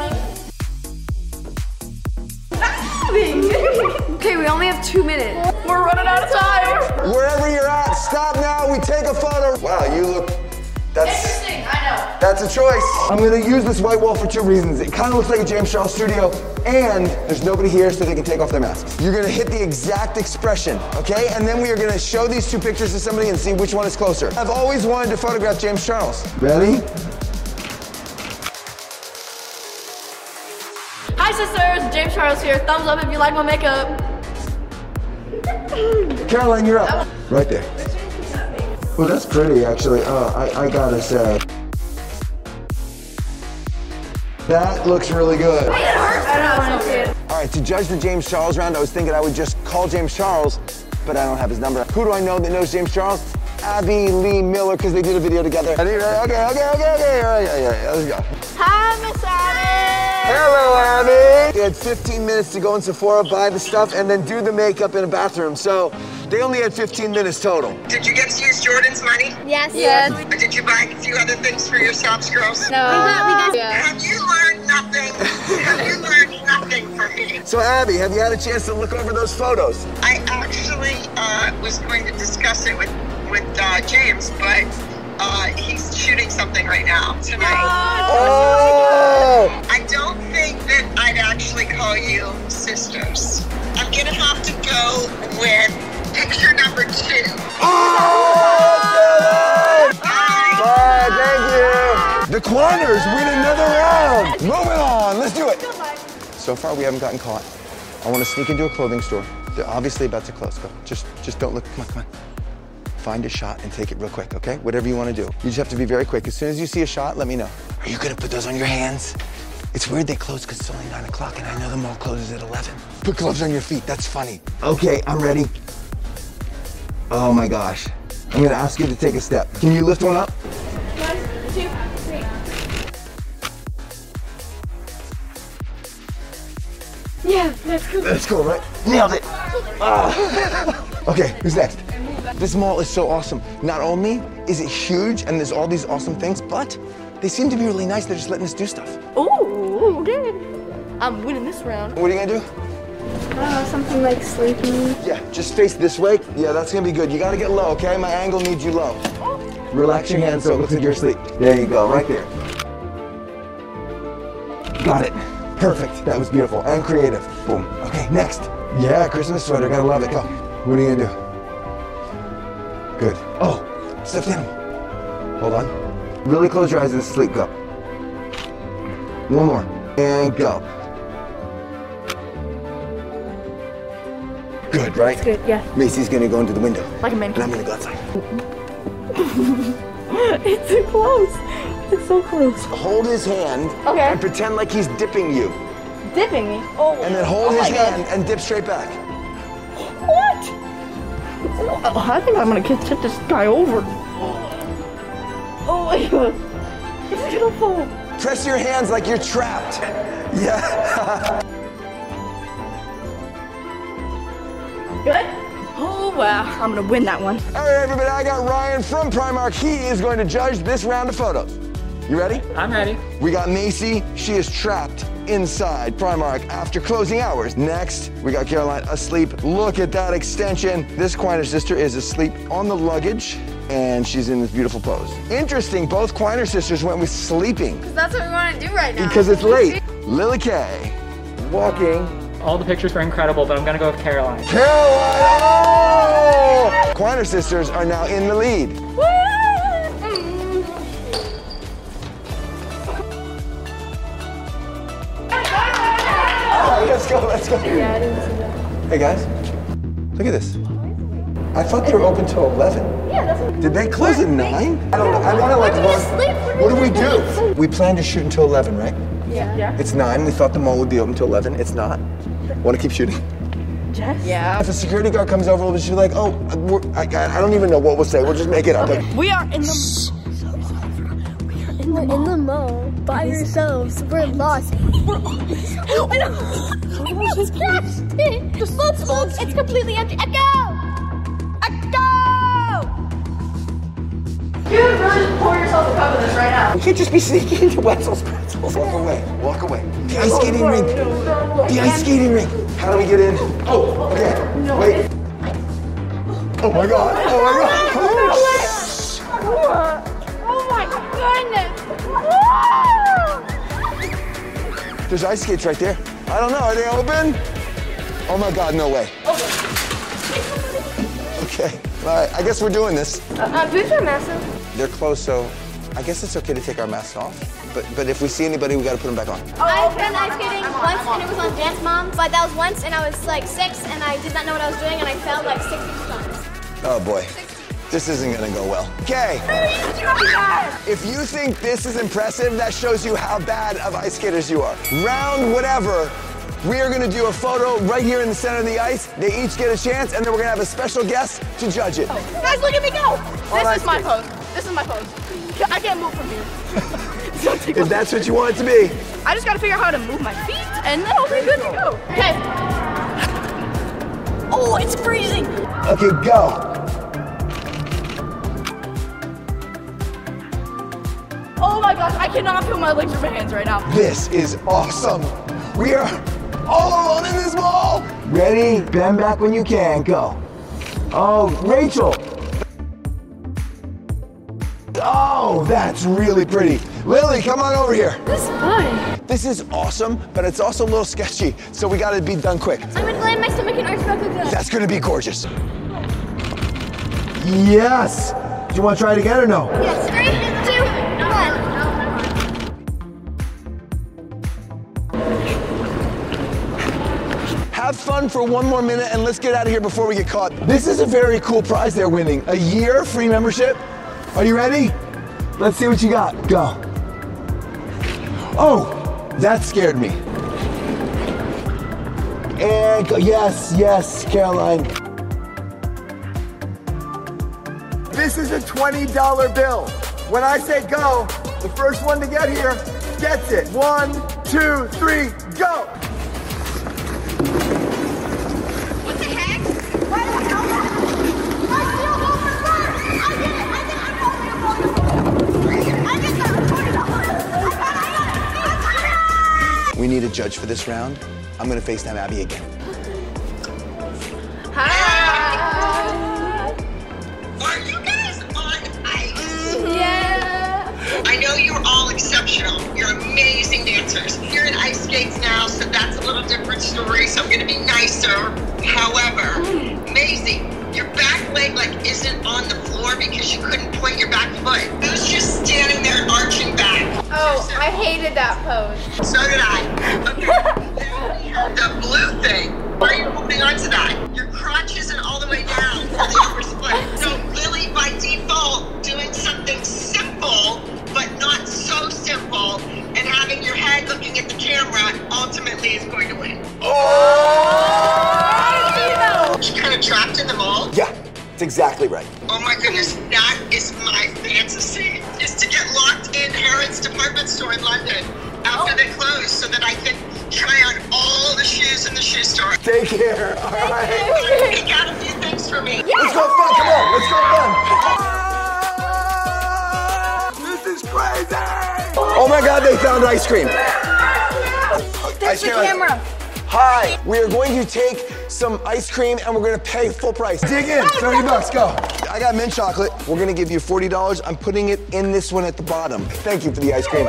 Okay, we only have 2 minutes. We're running out of time. Wherever you're at, stop now. We take a photo. Wow, you look. That's interesting. I know. That's a choice. I'm gonna use this white wall for 2 reasons. It kind of looks like a James Charles studio, and there's nobody here so they can take off their masks. You're gonna hit the exact expression, okay? And then we are gonna show these 2 pictures to somebody and see which one is closer. I've always wanted to photograph James Charles. Ready? Hi sisters, James Charles here. Thumbs up if you like my makeup. Caroline, you're up. Right there. Well, that's pretty, actually. I gotta say. That looks really good. Wait, it hurts. I know, it's so good. All right, to judge the James Charles round, I was thinking I would just call James Charles, but I don't have his number. Who do I know that knows James Charles? Abby Lee Miller, because they did a video together. Okay. Yeah, let's go. Hi, Miss Abby. Hello, Abby. They had 15 minutes to go in Sephora, buy the stuff, and then do the makeup in a bathroom. So they only had 15 minutes total. Did you get to use Jordan's money? Yes. Yes. Or did you buy a few other things for yourselves, girls? No. Have you learned nothing? Have you learned nothing from me? So Abby, have you had a chance to look over those photos? I actually was going to discuss it with James, but he's shooting something right now tonight. Oh! I don't think that I'd actually call you sisters. I'm gonna have to go with picture number 2. Oh! Bye, thank you. The Quiners win another round. Moving on, let's do it. So far, we haven't gotten caught. I want to sneak into a clothing store. They're obviously about to close. Go. Just don't look. Come on. Find a shot and take it real quick, okay? Whatever you want to do. You just have to be very quick. As soon as you see a shot, let me know. Are you gonna put those on your hands? It's weird they close because it's only 9 o'clock and I know the mall closes at 11. Put gloves on your feet, that's funny. Okay, I'm ready. Oh my gosh. I'm gonna ask you to take a step. Can you lift one up? 1, 2, 3. Yeah, that's cool. That's cool, right? Nailed it. Okay, who's next? This mall is so awesome. Not only is it huge and there's all these awesome things, but they seem to be really nice. They're just letting us do stuff. Ooh, okay. I'm winning this round. What are you gonna do? Something like sleeping. Yeah, just face this way. Yeah, that's gonna be good. You gotta get low, okay? My angle needs you low. Relax your hands so it looks like you're asleep. There you go, right there. Got it. Perfect. That was beautiful and creative. Boom. Okay, next. Yeah, Christmas sweater. Gotta love it. Go. What are you gonna do? Good. Oh, stuffed animal. Hold on. Really close your eyes and sleep. Go. One more. And go. Good, right? It's good, yeah. Macy's gonna go into the window. Like a man. And I'm gonna go outside. It's so close. It's so close. Hold his hand and pretend like he's dipping you. Dipping me? Oh. And then hold his hand and dip straight back. What? I think I'm gonna tip this guy over. Oh my god. It's gonna fall. Press your hands like you're trapped. Yeah. Good? Oh wow, I'm gonna win that one. All right, everybody, I got Ryan from Primark. He is going to judge this round of photos. You ready? I'm ready. We got Macy. She is trapped inside Primark after closing hours. Next, we got Caroline asleep. Look at that extension. This Quiner sister is asleep on the luggage, and she's in this beautiful pose. Interesting, both Quiner sisters went with sleeping. Because that's what we want to do right now. Because it's late. Lily Kay, walking. All the pictures were incredible, but I'm gonna go with Caroline. Caroline! Oh! Quiner sisters are now in the lead. Let's go. Yeah, I didn't see that. Hey guys, look at this. I thought they were open till 11. Yeah, that's what. Did they close at 9? I don't know. I want to like run. What do we do? We planned to shoot until 11, right? Yeah. It's 9. We thought the mall would be open till 11. It's not. Want to keep shooting? Yes. Yeah. If a security guard comes over, we'll just be like, oh, I don't even know what we'll say. We'll just make it up. Okay. We are in the. We're in the mall by ourselves. We're lost. Just look. It's completely empty. Echo! You really just pour yourself a cup of this right now. We can't just be sneaking into Wetzel's Pretzels. Walk away. Walk away. The ice skating rink. The ice skating rink. How do we get in? Oh, okay. Wait. Oh my god. Oh my god. Oh my goodness. There's ice skates right there. I don't know, are they open? Oh my God, no way. Okay, all right, I guess we're doing this. Boots are massive. They're closed, so I guess it's okay to take our masks off. But if we see anybody, we gotta put them back on. I've been ice skating once and it was on Dance Moms, but that was once and I was like 6 and I did not know what I was doing and I fell like 60 times. Oh boy, this isn't gonna go well. Okay, if you think this is impressive, that shows you how bad of ice skaters you are. Round whatever, we are gonna do a photo right here in the center of the ice. They each get a chance and then we're gonna have a special guest to judge it. Guys, look at me go. This is my pose. This is my pose. I can't move from here. If that's what you want it to be. I just gotta figure out how to move my feet and then I'll be good to go. Okay. Oh, it's freezing. Okay, go. Oh my gosh, I cannot feel my legs or my hands right now. This is awesome. We are all alone in this mall. Ready? Bend back when you can. Go. Oh, Rachel. Oh, that's really pretty. Lily, come on over here. This is fun. This is awesome, but it's also a little sketchy, so we gotta be done quick. I'm gonna land my stomach in Arch Buckle Good. That's gonna be gorgeous. Yes. Do you wanna try it again or no? Yes, 3, 2, 1. Have fun for one more minute and let's get out of here before we get caught. This is a very cool prize they're winning. A year free membership. Are you ready? Let's see what you got. Go. Oh, that scared me. And go. Yes, yes, Caroline. This is a $20 bill. When I say go, the first one to get here gets it. 1, 2, 3, go. What the heck? Why the hell? I still go for first. I did it. We need a judge for this round. I'm gonna FaceTime Abby again. Hi. Are you guys on ice? Yeah. I know you're all exceptional. You're amazing dancers. You're in ice skates now, so that's a little different story, so I'm gonna be nicer. However, Maisie, your back leg isn't on the floor because you couldn't point your back foot. It was just standing there arching back. Oh, I hated that pose. So did I. Okay. The blue thing, why are you holding on to that? Your crotch isn't all the way down to the upper split. So Lily, by default, doing something simple, but not so simple, and having your head looking at the camera ultimately is going to win. Oh! She's kind of trapped in the mall. Yeah, that's exactly right. Oh my goodness, that is my fantasy, is to get locked in Harrods department store in London after they close so that I can try on all the shoes in the shoe store. Take care, all right. Pick out a few things for me. Yeah. Let's go fun, come on, let's go fun. This is crazy. Oh my God, they found ice cream. There's the camera. Hi, we are going to take some ice cream and we're gonna pay full price. Dig in, $30, go. I got mint chocolate. We're gonna give you $40. I'm putting it in this one at the bottom. Thank you for the ice cream.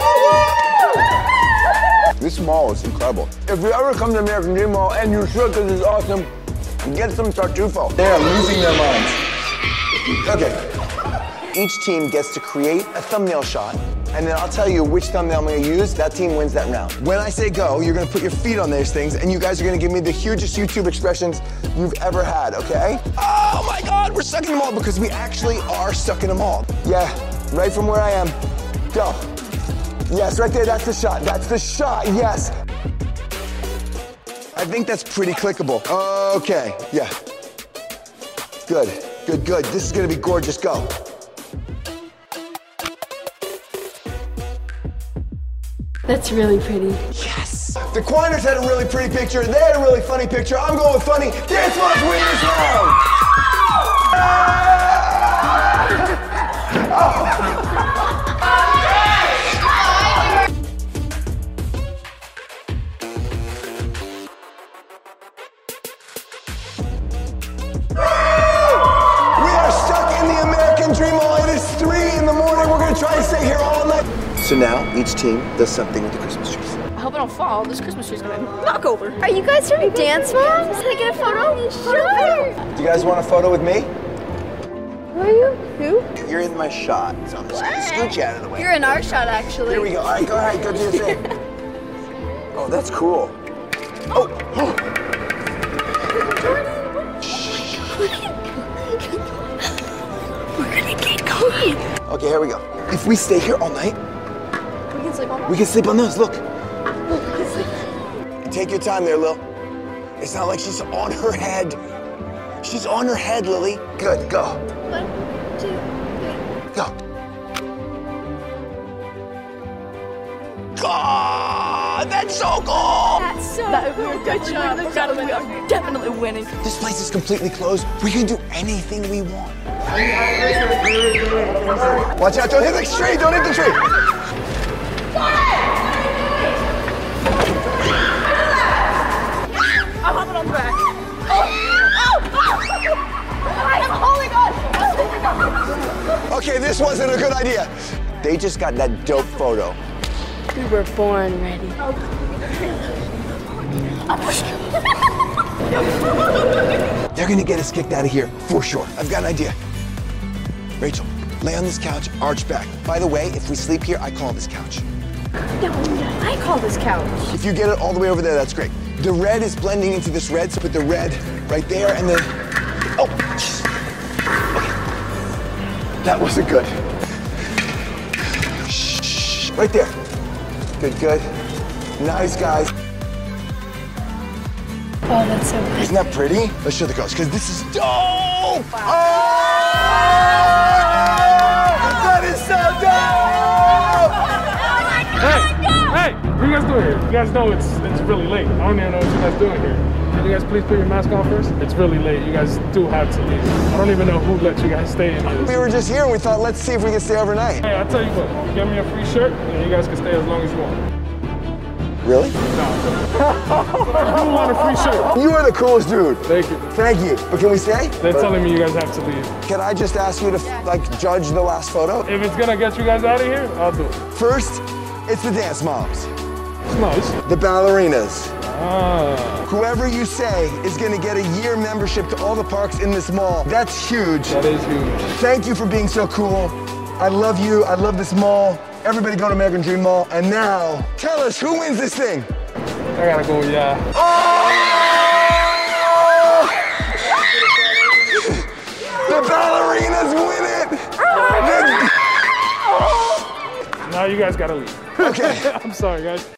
This mall is incredible. If you ever come to American Dream Mall, and you should because it's awesome, get some Tartufo. They are losing their minds. Okay. Each team gets to create a thumbnail shot, and then I'll tell you which thumbnail I'm gonna use. That team wins that round. When I say go, you're gonna put your feet on those things, and you guys are gonna give me the hugest YouTube expressions you've ever had, okay? Oh my God, we're stuck in the mall because we actually are stuck in a mall. Yeah, right from where I am. Go. Yes, right there, that's the shot. That's the shot, yes. I think that's pretty clickable. Okay, yeah. Good, good, good. This is gonna be gorgeous, go. That's really pretty. Yes! The Quiners had a really pretty picture. They had a really funny picture. I'm going with funny. Dance Moms win this round! We are stuck in the American Dream Mall. It is 3 in the morning. We're going to try and stay here all night. So now each team does something with the Christmas trees. Oh hope I don't fall. This Christmas tree's gonna knock over. Are you guys from Dance Moms? Can I get a photo? Sure. Do you guys want a photo with me? Who are you? Who? You're in my shot, so I'm just gonna scoot you out of the way. You're in our shot, actually. Here we go. All right, go ahead, go do your thing. Oh, that's cool. Oh. We're gonna get going. Okay, here we go. If we stay here all night, We can sleep on those. we can sleep on those. Look. Look, we can sleep. Take your time there, Lil. It's not like she's on her head. She's on her head, Lily. Good, go. 1, 2, 3. Go. God, that's so cool! That's so cool. Good job. We are definitely winning. This place is completely closed. We can do anything we want. Watch out, don't hit the tree, don't hit the tree. I'm hopping on the back. I'm holding on. Okay, this wasn't a good idea. They just got that dope photo. We were born ready. They're gonna get us kicked out of here, for sure. I've got an idea. Rachel, lay on this couch, arch back. By the way, if we sleep here, I call this couch. No, I call this couch. If you get it all the way over there, that's great. The red is blending into this red, so put the red right there and then, oh, okay. That wasn't good. Shh, right there. Good, good. Nice, guys. Oh, that's so good. Isn't that pretty? Let's show the coach, because this is dope! Oh! That is so dope! Hey, what are you guys doing here? You guys know it's really late. I don't even know what you guys doing here. Can you guys please put your mask on first? It's really late. You guys do have to leave. I don't even know who let you guys stay in here. We were just here and we thought, let's see if we can stay overnight. Hey, I'll tell you what. You give me a free shirt, and you guys can stay as long as you want. Really? No. I do want a free shirt. You are the coolest dude. Thank you. Thank you. But can we stay? They're telling me you guys have to leave. Can I just ask you to, like, judge the last photo? If it's gonna get you guys out of here, I'll do it. First, it's the dance moms. It's nice. The ballerinas. Ah. Whoever you say is gonna get a year membership to all the parks in this mall. That's huge. That is huge. Thank you for being so cool. I love you. I love this mall. Everybody go to American Dream Mall. And now, tell us who wins this thing. I gotta go, yeah. Oh! The ballerinas win it! Now you guys gotta leave. Okay. I'm sorry, guys.